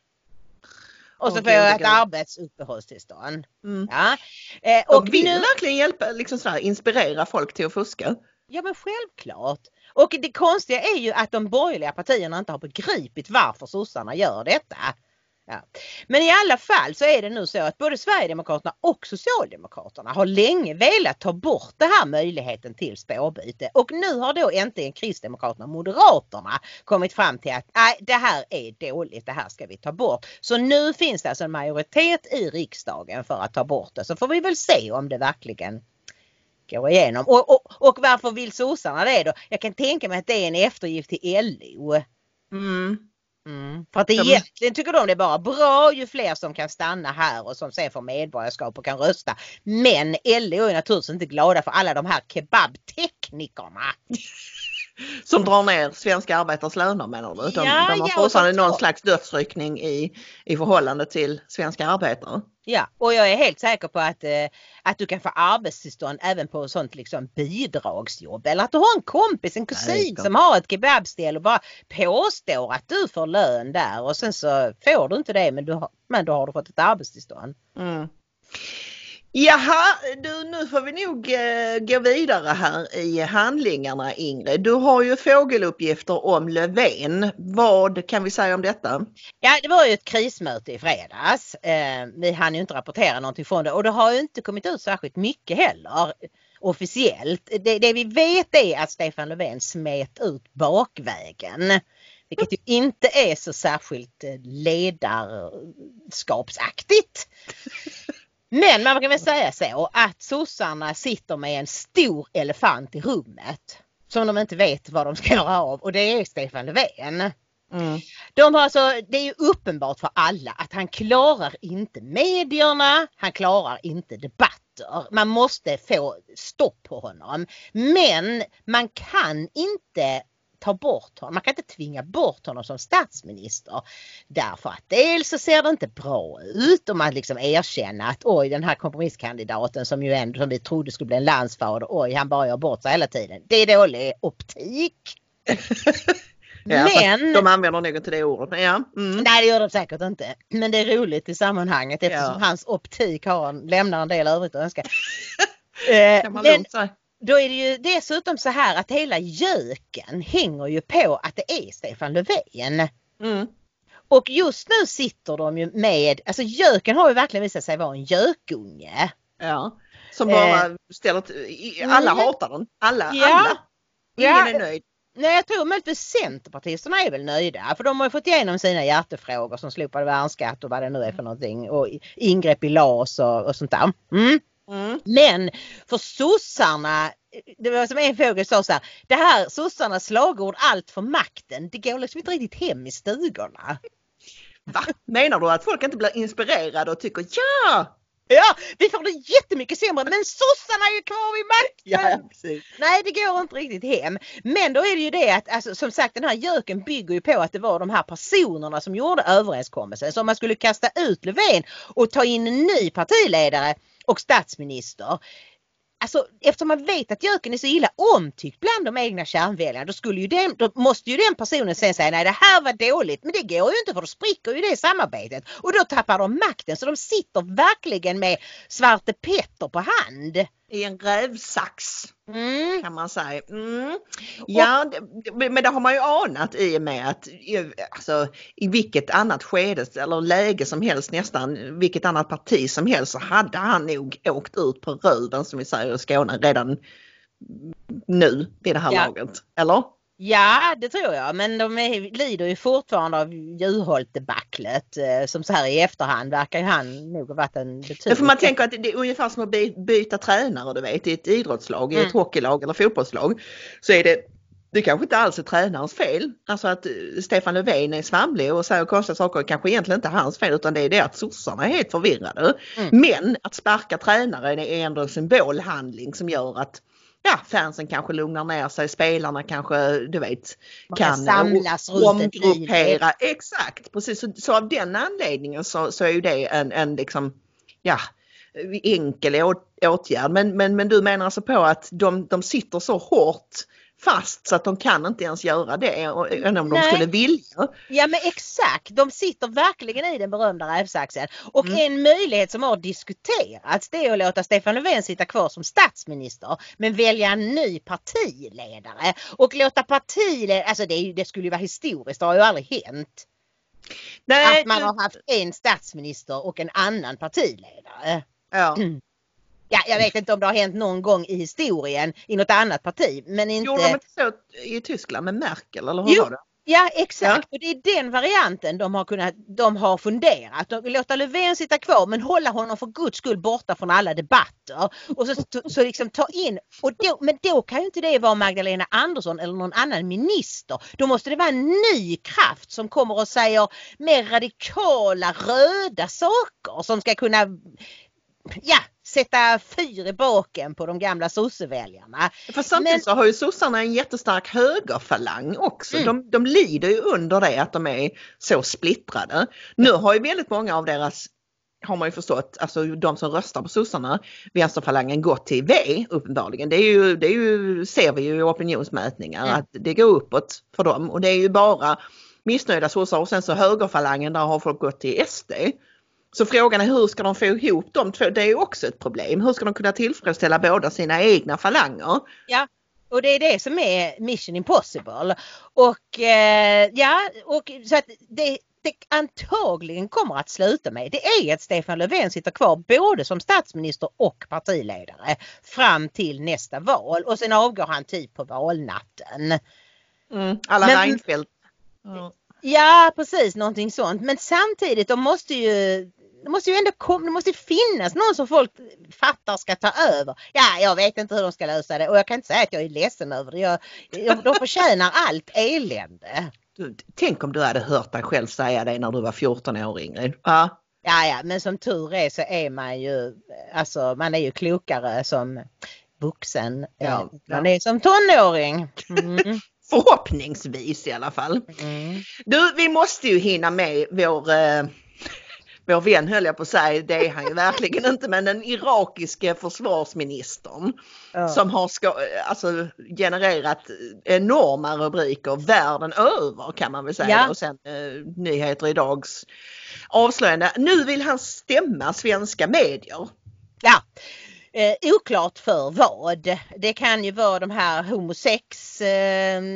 Och så får jag ett arbetsuppehållstillstånd. Ja. Och vill verkligen hjälpa, liksom sådär, inspirera folk till att fuska? Ja men självklart. Och det konstiga är ju att de borgerliga partierna inte har begripit varför sossarna gör detta. Ja. Men i alla fall så är det nu så att både Sverigedemokraterna och Socialdemokraterna har länge velat ta bort den här möjligheten till spårbyte. Och nu har då äntligen Kristdemokraterna och Moderaterna kommit fram till att det här är dåligt, det här ska vi ta bort. Så nu finns det alltså en majoritet i riksdagen för att ta bort det. Så får vi väl se om det verkligen går igenom. Och varför vill sossarna det då? Jag kan tänka mig att det är en eftergift till LO. För att egentligen tycker de det är bara bra ju fler som kan stanna här och som sen får medborgarskap och kan rösta. Men LO är naturligtvis inte glada för alla de här kebabteknikerna. Som drar ner svenska arbetares löner menar du? De har fortfarande någon slags dödsryckning i förhållande till svenska arbetare. Ja, och jag är helt säker på att du kan få arbetstillstånd även på sånt liksom bidragsjobb. Eller att du har en kompis, en kusin som har ett kebabställ och bara påstår att du får lön där. Och sen så får du inte det men då har du fått ett arbetstillstånd. Jaha, nu får vi nog gå vidare här i handlingarna Ingrid. Du har ju fågeluppgifter om Löfven. Vad kan vi säga om detta? Ja, det var ju ett krismöte i fredags. Vi hann ju inte rapportera någonting från det och det har ju inte kommit ut särskilt mycket heller officiellt. Det vi vet är att Stefan Löfven smet ut bakvägen. Vilket ju inte är så särskilt ledarskapsaktigt. Men man kan väl säga så att sossarna sitter med en stor elefant i rummet som de inte vet vad de ska göra av och det är Stefan Löfven. De har alltså, det är ju uppenbart för alla att han klarar inte medierna, han klarar inte debatter. Man måste få stopp på honom. Men man kan inte ta bort honom. Man kan inte tvinga bort honom som statsminister. Därför att dels så ser det inte bra ut om man liksom erkänner att den här kompromisskandidaten som ju ändå som vi trodde skulle bli en landsfader, han bara gör bort sig hela tiden. Det är dålig optik. Men de använder nog inte det ordet. Men nej, det gör de säkert inte. Men det är roligt i sammanhanget eftersom hans optik lämnar en del övrigt att önska. Kan man lugnt säga. Då är det ju dessutom så här att hela göken hänger ju på att det är Stefan Löfven. Och just nu sitter de ju med, alltså göken har ju verkligen visat sig vara en gökunge. Ja, som bara ställer alla hatar den. Alla. Ingen är nöjd. Nej, jag tror möjligtvis centerpartisterna är väl nöjda. För de har ju fått igenom sina hjärtefrågor som slopade värnskatt och vad det nu är för någonting. Och ingrepp i LAS och sånt där. Men för sossarna, det var som en fågel sa så här, det här sossarnas slagord allt för makten, det går liksom inte riktigt hem i stugorna. Va? Menar du att folk inte blir inspirerade och tycker Ja, vi får det jättemycket sämre, men sossarna är ju kvar vid makten. Ja, precis. Nej, det går inte riktigt hem. Men då är det ju det att, alltså, som sagt, den här göken bygger ju på att det var de här personerna som gjorde överenskommelsen. Så om man skulle kasta ut Löfven och ta in en ny partiledare och statsminister. Alltså, eftersom man vet att göken är så illa omtyckt bland de egna kärnväljarna, då måste ju den personen sen säga nej, det här var dåligt. Men det går ju inte, för då spricker ju det samarbetet. Och då tappar de makten, så de sitter verkligen med Svarte Petter på hand. I en rävsax kan man säga. Ja, men det har man ju anat i och med att alltså, i vilket annat skede eller läge som helst, nästan vilket annat parti som helst, så hade han nog åkt ut på röven, som vi säger i Skåne, redan nu i det här laget. Eller? Ja, det tror jag. Men de lider ju fortfarande av Juholt-debaclet. Som så här i efterhand verkar ju han nog ha varit en betydelse. För man tänker att det är ungefär som att byta tränare, du vet, i ett idrottslag, i ett hockeylag eller fotbollslag. Så är det kanske inte alls är tränarens fel. Alltså att Stefan Löfven är svamlig och säger konstiga saker, kanske egentligen inte hans fel, utan det är det att sossarna är helt förvirrade. Men att sparka tränare är ändå en symbolhandling som gör att fansen kanske lugnar ner sig, spelarna kanske, du vet, kan samlas omgruppera. Exakt, precis. Så av den anledningen så är ju det en liksom, enkel åtgärd. Men du menar alltså på att de sitter så hårt fast så att de kan inte ens göra det än om de skulle vilja. Ja, men exakt. De sitter verkligen i den berömda rävsaxen. Och en möjlighet som har diskuterats, det är att låta Stefan Löfven sitta kvar som statsminister, men välja en ny partiledare. Och låta partiledare, alltså det skulle ju vara historiskt, det har ju aldrig hänt. Nej, att man har haft en statsminister och en annan partiledare. Ja. Ja, jag vet inte om det har hänt någon gång i historien i något annat parti, men inte... Gjorde de inte så i Tyskland med Merkel, eller hur var det? Ja, exakt. Och det är den varianten de har funderat. De vill låta Löfven sitta kvar, men hålla honom för guds skull borta från alla debatter. Och så liksom ta in... Men då kan ju inte det vara Magdalena Andersson eller någon annan minister. Då måste det vara en ny kraft som kommer och säger mer radikala, röda saker som ska kunna... sätta fyr i baken på de gamla sosseväljarna. För samtidigt så har ju sossarna en jättestark högerfalang också. De lider ju under det att de är så splittrade. Nu har ju väldigt många av deras, har man ju förstått, alltså de som röstar på sossarna, vänsterfalangen gått till V uppenbarligen. Det är ju ser vi ju i opinionsmätningar att det går uppåt för dem. Och det är ju bara missnöjda sossar, och sen så högerfalangen, där har folk gått till SD. Så frågan är, hur ska de få ihop dem två? Det är ju också ett problem. Hur ska de kunna tillfredsställa båda sina egna falanger? Ja, och det är det som är Mission Impossible. Och så att det antagligen kommer att sluta med, det är att Stefan Löfven sitter kvar både som statsminister och partiledare fram till nästa val. Och sen avgår han typ på valnatten. Alla Reinfeldt. Ja, precis, någonting sånt. Men samtidigt, det måste ju finnas någon som folk fattar ska ta över. Ja, jag vet inte hur de ska lösa det. Och jag kan inte säga att jag är ledsen över det. De förtjänar allt elände. Tänk om du hade hört dig själv säga det när du var 14 år, Ingrid. Ja, men som tur är så är man ju, alltså man är ju klokare som vuxen. Man är som tonåring. Förhoppningsvis i alla fall. Du, vi måste ju hinna med vår vän, höll jag på att säga, det är han ju verkligen inte, men den irakiske försvarsministern som har genererat enorma rubriker världen över, kan man väl säga. Ja. Och sen nyheter idags avslöjande. Nu vill han stämma svenska medier. Ja. Oklart för vad. Det kan ju vara de här homosex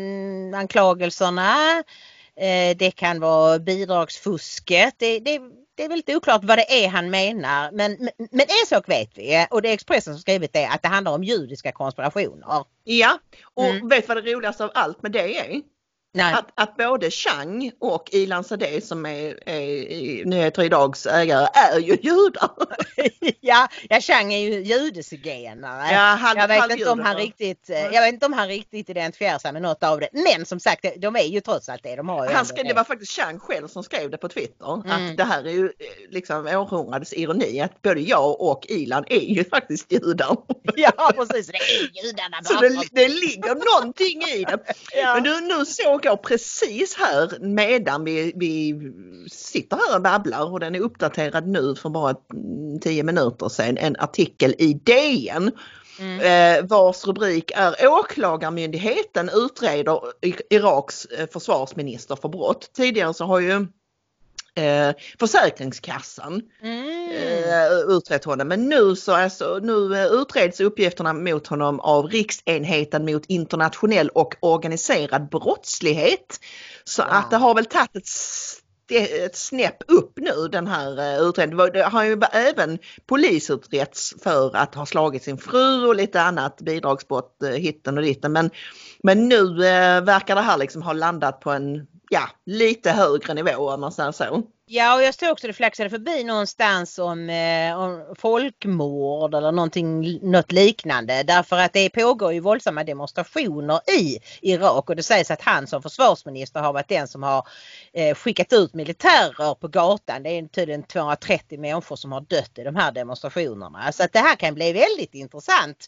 anklagelserna. Det kan vara bidragsfusket. det är väldigt oklart vad det är han menar. Men en sak vet vi, och det är Expressen som skrivit det, att det handlar om judiska konspirationer. Ja, och vet vad det roligaste av allt med det är? Nej. Att både Chang och Ilan Sadeh som är i Nyheter Idags ägare är ju judar. ja, Chang är ju judezigenare. Ja, jag vet inte om han riktigt identifierar sig med något av det. Men som sagt, de är ju trots allt det. De har ju det var faktiskt Chang själv som skrev det på Twitter. Att det här är ju liksom århundradets ironi. Att både jag och Ilan är ju faktiskt judar. Ja, precis. Det är judarna bakom. Så det ligger någonting i det. Ja. Men nu såg jag precis här medan vi sitter här och babblar, och den är uppdaterad nu för bara 10 minuter sedan, en artikel i DN vars rubrik är Åklagarmyndigheten utreder Iraks försvarsminister för brott. Tidigare så har ju Försäkringskassan utrett honom, men nu utreds uppgifterna mot honom av Riksenheten mot internationell och organiserad brottslighet. Så att det har väl tagit ett snäpp upp nu, den här utredningen. Det har ju även polisutretts för att ha slagit sin fru och lite annat bidragsbrott hitten och ditten, men nu verkar det här liksom ha landat på en lite högre nivå om man säger så. Ja, och jag såg också det flaxade förbi någonstans om folkmord eller något liknande. Därför att det pågår ju våldsamma demonstrationer i Irak, och det sägs att han som försvarsminister har varit den som har skickat ut militärer på gatan. Det är tydligen 230 människor som har dött i de här demonstrationerna. Så att det här kan bli väldigt intressant.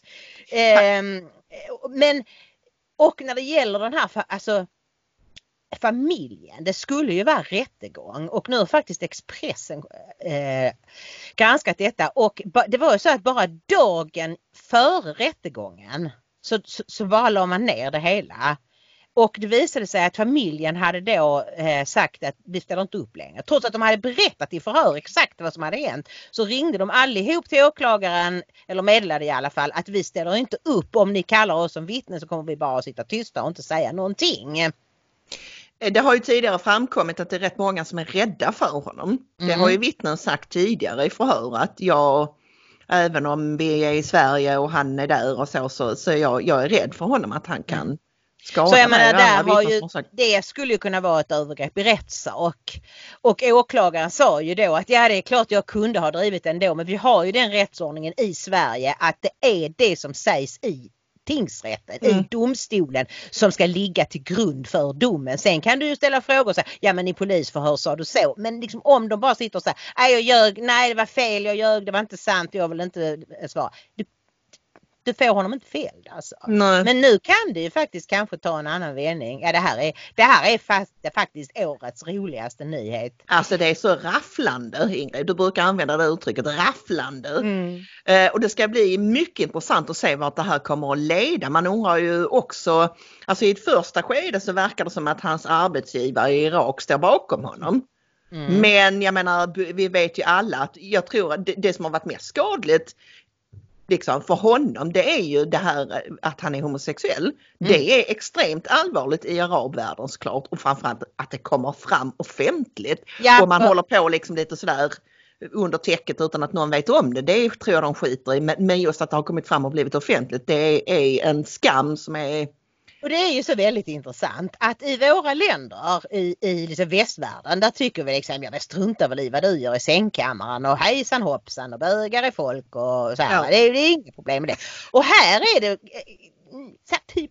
Och när det gäller den här, familjen, det skulle ju vara rättegång, och nu har faktiskt Expressen granskat detta, och det var ju så att bara dagen före rättegången så bara la man ner det hela, och det visade sig att familjen hade då sagt att vi ställer inte upp längre. Trots att de hade berättat i förhör exakt vad som hade hänt, så ringde de allihop till åklagaren, eller meddelade i alla fall, att vi ställer inte upp. Om ni kallar oss som vittnen så kommer vi bara att sitta tysta och inte säga någonting. Det har ju tidigare framkommit att det är rätt många som är rädda för honom. Det har ju vittnen sagt tidigare i förhör, att även om vi är i Sverige och han är där och så jag är rädd för honom, att han kan skada. Så jag menar, där har ju, det skulle ju kunna vara ett övergrepp i rättssak. Och åklagaren sa ju då att det är klart jag kunde ha drivit ändå, men vi har ju den rättsordningen i Sverige att det är det som sägs i tingsrätten, i domstolen, som ska ligga till grund för domen. Sen kan du ju ställa frågor och säga, ja men i polisförhör sa du så. Men liksom om de bara sitter och säger, jag ljög, nej det var fel, jag ljög, det var inte sant, jag vill inte svara. Du får honom inte fel alltså. Nej. Men nu kan det ju faktiskt kanske ta en annan vändning. Ja, det här är faktiskt årets roligaste nyhet. Alltså det är så rafflande, Ingrid. Du brukar använda det uttrycket, rafflande. Och det ska bli mycket intressant att se vart det här kommer att leda. Man undrar ju också, alltså i ett första skede så verkar det som att hans arbetsgivare i Irak står bakom honom. Men jag menar, vi vet ju alla att jag tror att det som har varit mest skadligt liksom för honom, det är ju det här att han är homosexuell. Det är extremt allvarligt i arabvärlden såklart, och framförallt att det kommer fram offentligt. Ja, och man håller på liksom lite sådär under täcket utan att någon vet om det. Det tror jag de skiter i, men just att det har kommit fram och blivit offentligt, det är en skam som är... Och det är ju så väldigt intressant att i våra länder i liksom västvärlden, där tycker vi liksom, jag struntar väl i vad du gör i sängkammaren och hejsan hoppsan och bögar i folk och så här. Ja. Det är inga problem med det. Och här är det typ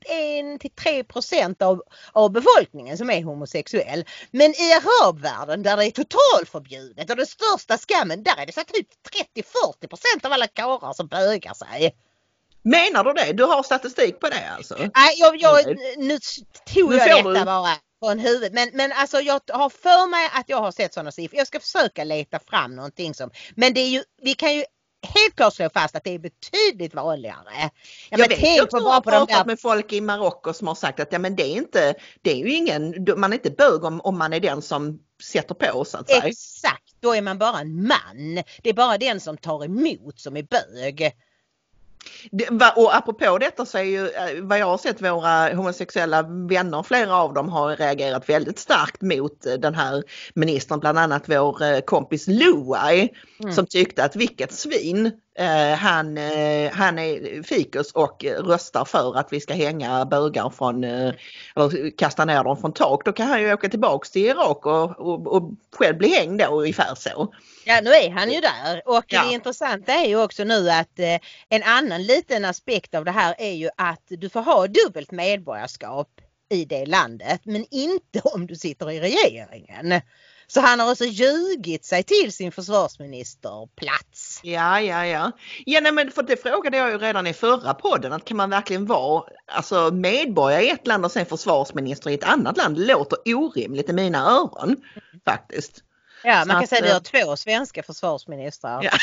1-3% av befolkningen som är homosexuell. Men i arabvärlden där det är totalförbjudet och den största skammen, där är det så typ 30-40% av alla karlar som bögar sig. Menar du det? Du har statistik på det alltså? Nej, nu tog jag detta bara från huvudet. Men alltså jag har för mig att jag har sett sådana siffror. Jag ska försöka leta fram någonting som... Men det är ju, vi kan ju helt klart slå fast att det är betydligt vanligare. Jag har pratat med folk i Marocko som har sagt att men det är ju ingen, man är inte bög om man är den som sätter på så att säga. Exakt, då är man bara en man. Det är bara den som tar emot som är bög. Och apropå detta så är ju vad jag har sett våra homosexuella vänner, flera av dem har reagerat väldigt starkt mot den här ministern, bland annat vår kompis Louie som tyckte att vilket svin, han är fikus och röstar för att vi ska hänga bögar från, eller kasta ner dem från tak. Då kan han ju åka tillbaks till Irak och själv bli hängd då, ungefär så. Ja, nu är han ju där och det intressanta är ju också nu att en annan liten aspekt av det här är ju att du får ha dubbelt medborgarskap i det landet, men inte om du sitter i regeringen. Så han har också ljugit sig till sin försvarsministerplats. Ja, nej, men för det frågade jag ju redan i förra podden, att kan man verkligen vara alltså medborgare i ett land och sen försvarsminister i ett annat land? Det låter orimligt i mina öron faktiskt. Ja, man kan säga att vi har 2 svenska försvarsministrar. Ja.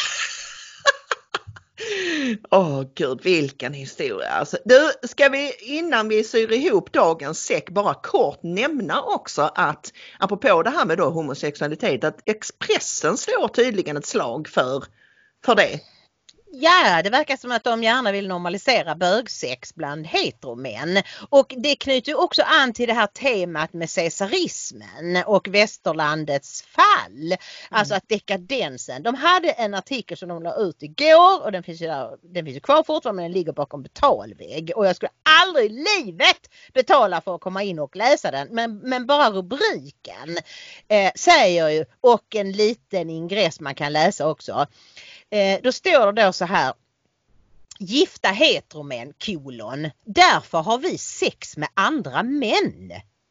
Gud, vilken historia. Alltså, du, ska vi innan vi syr ihop dagens säck bara kort nämna också att apropå det här med då homosexualitet, att Expressen slår tydligen ett slag för det. Ja, det verkar som att de gärna vill normalisera bögsex bland heteromän. Och det knyter ju också an till det här temat med caesarismen och västerlandets fall. Alltså att dekadensen. De hade en artikel som de la ut igår och den finns ju kvar fortfarande, men den ligger bakom betalvägg. Och jag skulle aldrig i livet betala för att komma in och läsa den. Men bara rubriken säger ju, och en liten ingress man kan läsa också. Då står det då så här: gifta heteromän, därför har vi sex med andra män.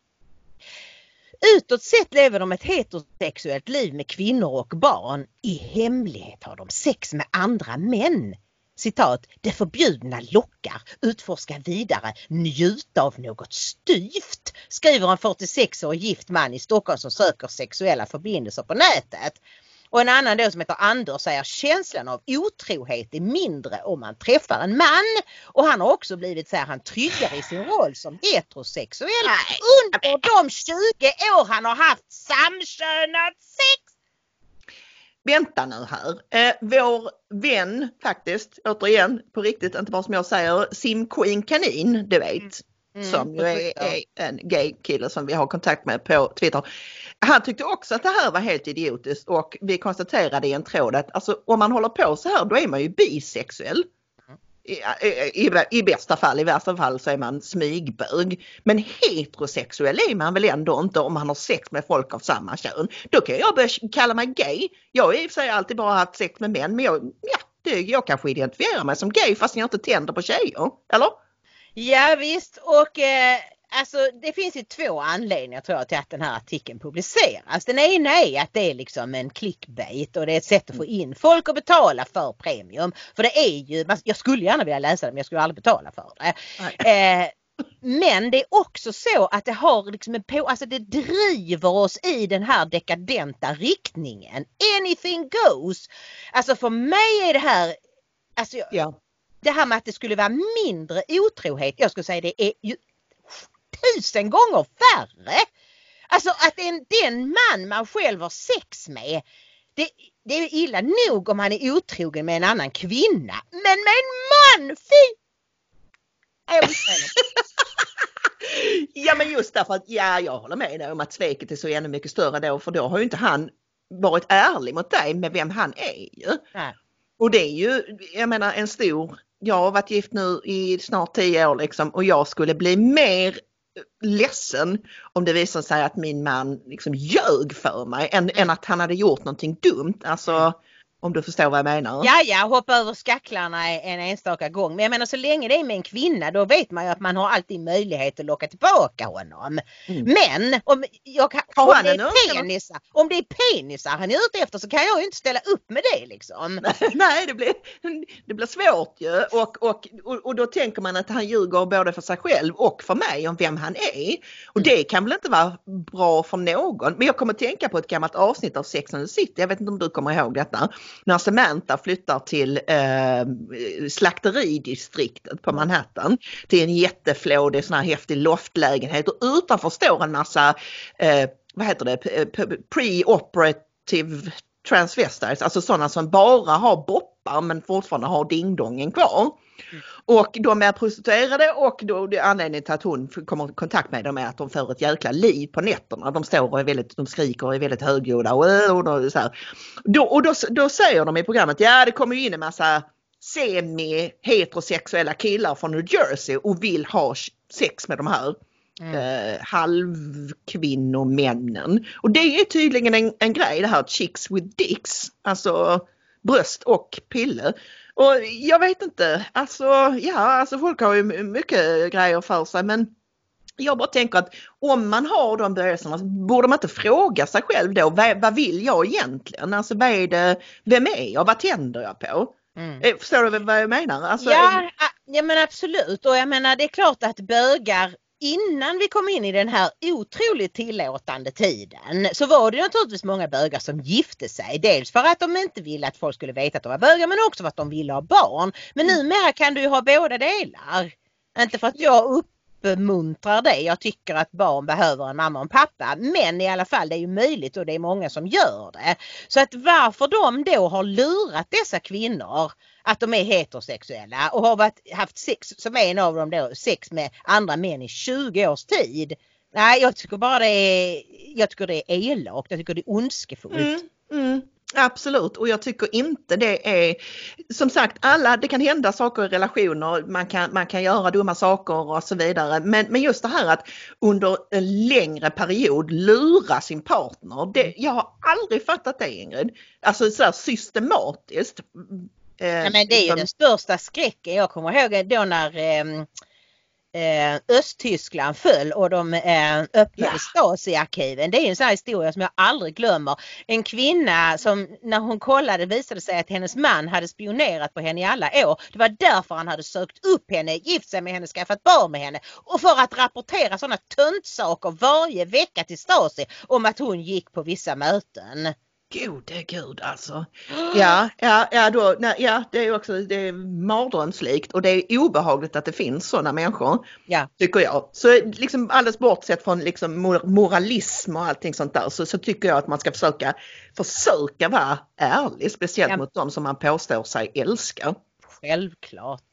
Utåt sett lever de ett heterosexuellt liv med kvinnor och barn. I hemlighet har de sex med andra män. Citat: det förbjudna lockar, utforska vidare, njuta av något styvt, skriver en 46-årig gift man i Stockholm som söker sexuella förbindelser på nätet. Och en annan då som heter Anders säger: känslan av otrohet är mindre om man träffar en man. Och han har också blivit, säger han, tryggare i sin roll som heterosexuell under de 20 år han har haft samkönat sex. Vänta nu här. Vår vän faktiskt, återigen på riktigt, inte bara som jag säger, Sim Queen Kanin, du vet. Som ju är en gay kille som vi har kontakt med på Twitter. Han tyckte också att det här var helt idiotiskt och vi konstaterade i en tråd att alltså, om man håller på så här då är man ju bisexuell. I bästa fall, i värsta fall så är man smygbög. Men heterosexuell är man väl ändå inte om man har sex med folk av samma kön. Då kan jag börja kalla mig gay. Jag har i och för sig alltid bara haft sex med män, men jag kanske identifierar mig som gay fast jag inte tänder på tjejer, eller? Ja visst, och alltså det finns ju 2 anledningar tror jag till att den här artikeln publiceras. Den ena är att det är liksom en clickbait och det är ett sätt att få in folk att betala för premium. För det är ju, jag skulle gärna vilja läsa det men jag skulle aldrig betala för det. Men det är också så att det har liksom alltså det driver oss i den här dekadenta riktningen. Anything goes. Alltså för mig är det här, alltså det här med att det skulle vara mindre otrohet, jag skulle säga det är ju 1000 gånger värre. Alltså att den man man själv har sex med, det är illa nog om han är otrogen med en annan kvinna. Men med en man, fy! Ja men just därför att jag håller med dig om att sveket är så ännu mycket större då, för då har ju inte han varit ärlig mot dig med vem han är ju. Nej. Och det är ju, jag menar jag har varit gift nu i snart 10 år liksom, och jag skulle bli mer ledsen om det visar sig att min man liksom ljög för mig än att han hade gjort någonting dumt. Alltså om du förstår vad jag menar. Ja, hoppa över skacklarna en enstaka gång. Men jag menar så länge det är med en kvinna då vet man ju att man har alltid möjlighet att locka tillbaka honom. Men om det är penisar han är ute efter så kan jag ju inte ställa upp med det liksom. Nej, det blir svårt ju. Och då tänker man att han ljuger både för sig själv och för mig om vem han är. Och det kan väl inte vara bra för någon. Men jag kommer att tänka på ett gammalt avsnitt av Sex and the City. Jag vet inte om du kommer ihåg detta. När Samantha flyttar till slakteridistriktet på Manhattan till en jätteflådig sån här häftig loftlägenhet och utanför står en massa pre-operative transvestites, alltså sådana som bara har boppar men fortfarande har dingdongen kvar. Och de är prostituerade och då det är anledningen till att hon kommer i kontakt med dem är att de får ett jäkla liv på nätterna. De står och är väldigt, de skriker och är väldigt högljudda och så här. Då säger de i programmet, ja det kommer ju in en massa semi-heterosexuella killar från New Jersey och vill ha sex med de här halvkvinnomännen. Och det är tydligen en grej det här chicks with dicks, alltså bröst och pille. Och jag vet inte, alltså folk har ju mycket grejer för sig, men jag bara tänker att om man har de böjarna så borde man inte fråga sig själv då, vad vill jag egentligen? Alltså vem är jag? Vad tänder jag på? Förstår du vad jag menar? Alltså, ja men absolut, och jag menar det är klart att bögar innan vi kom in i den här otroligt tillåtande tiden så var det naturligtvis många bögar som gifte sig. Dels för att de inte ville att folk skulle veta att de var bögar men också för att de ville ha barn. Men numera kan du ju ha båda delar. Inte för att jag uppmuntrar det. Jag tycker att barn behöver en mamma och en pappa. Men i alla fall det är ju möjligt och det är många som gör det. Så att varför de då har lurat dessa kvinnor att de är heterosexuella och har haft sex som en av dem då, sex med andra män i 20 års tid. Nej, jag tycker bara det är elakt. Jag tycker det är ondskefullt. Absolut, och jag tycker inte det är, som sagt, det kan hända saker i relationer, man kan göra dumma saker och så vidare, men just det här att under en längre period lura sin partner, jag har aldrig fattat det, Ingrid, alltså så här systematiskt. Ja, men det är ju den största skräcken. Jag kommer ihåg då när Östtyskland föll och de öppnade Stasi-arkiven. Det är en sån här historia som jag aldrig glömmer. En kvinna som när hon kollade visade sig att hennes man hade spionerat på henne i alla år. Det var därför han hade sökt upp henne, gift sig med henne, skaffat barn med henne. Och för att rapportera sådana töntsaker varje vecka till Stasi om att hon gick på vissa möten. Gode gud alltså. Ja, det är också det är mardrömslikt och det är obehagligt att det finns sådana människor. Ja. Tycker jag. Så liksom alldeles bortsett från liksom moralism och allting sånt där så tycker jag att man ska försöka vara ärlig, speciellt mot dem som man påstår sig älska. Självklart.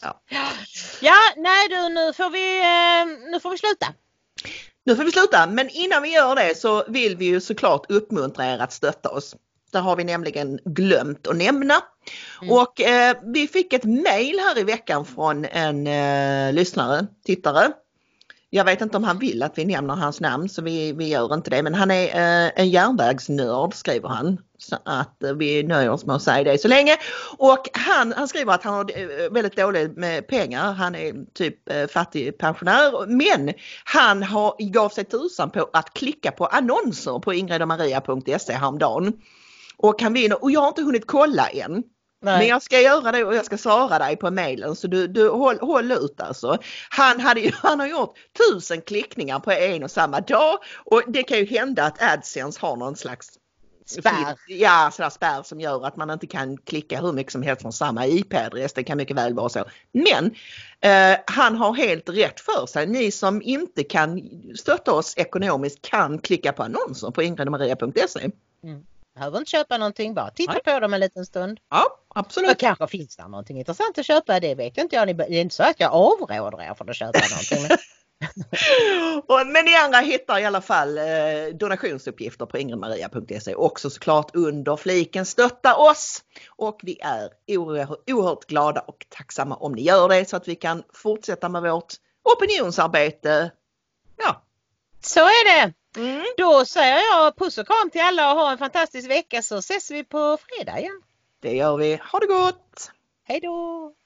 Nu får vi sluta. Nu får vi sluta, men innan vi gör det så vill vi ju såklart uppmuntra er att stötta oss. Det har vi nämligen glömt att nämna. Och vi fick ett mejl här i veckan från en tittare. Jag vet inte om han vill att vi nämner hans namn så vi gör inte det. Men han är en järnvägsnörd, skriver han. Så att vi nöjer oss med att säga det så länge. Och han skriver att han har väldigt dåligt med pengar. Han är typ fattig pensionär. Men han gav sig tusan på att klicka på annonser på ingridomaria.se häromdagen. Och han vinner. Och jag har inte hunnit kolla än. Nej. Men jag ska göra det och jag ska svara dig på mejlen så du håll ut alltså. Han har gjort 1000 klickningar på en och samma dag och det kan ju hända att AdSense har någon slags spärr som gör att man inte kan klicka hur mycket som helst från samma IP-adress. Det kan mycket väl vara så. Men han har helt rätt för sig. Ni som inte kan stötta oss ekonomiskt kan klicka på annonser på ingridomaria.se. Behöver inte köpa någonting, bara titta på dem en liten stund. Ja, absolut. Och kanske finns det någonting intressant att köpa, det vet inte jag. Det är inte så att jag avråder er från att köpa någonting. Men ni andra hittar i alla fall donationsuppgifter på ingridmaria.se. Också såklart under fliken stötta oss. Och vi är oerhört glada och tacksamma om ni gör det så att vi kan fortsätta med vårt opinionsarbete. Ja. Så är det. Då säger jag puss och kram till alla och ha en fantastisk vecka så ses vi på fredag igen. Det gör vi. Ha det gott! Hej då!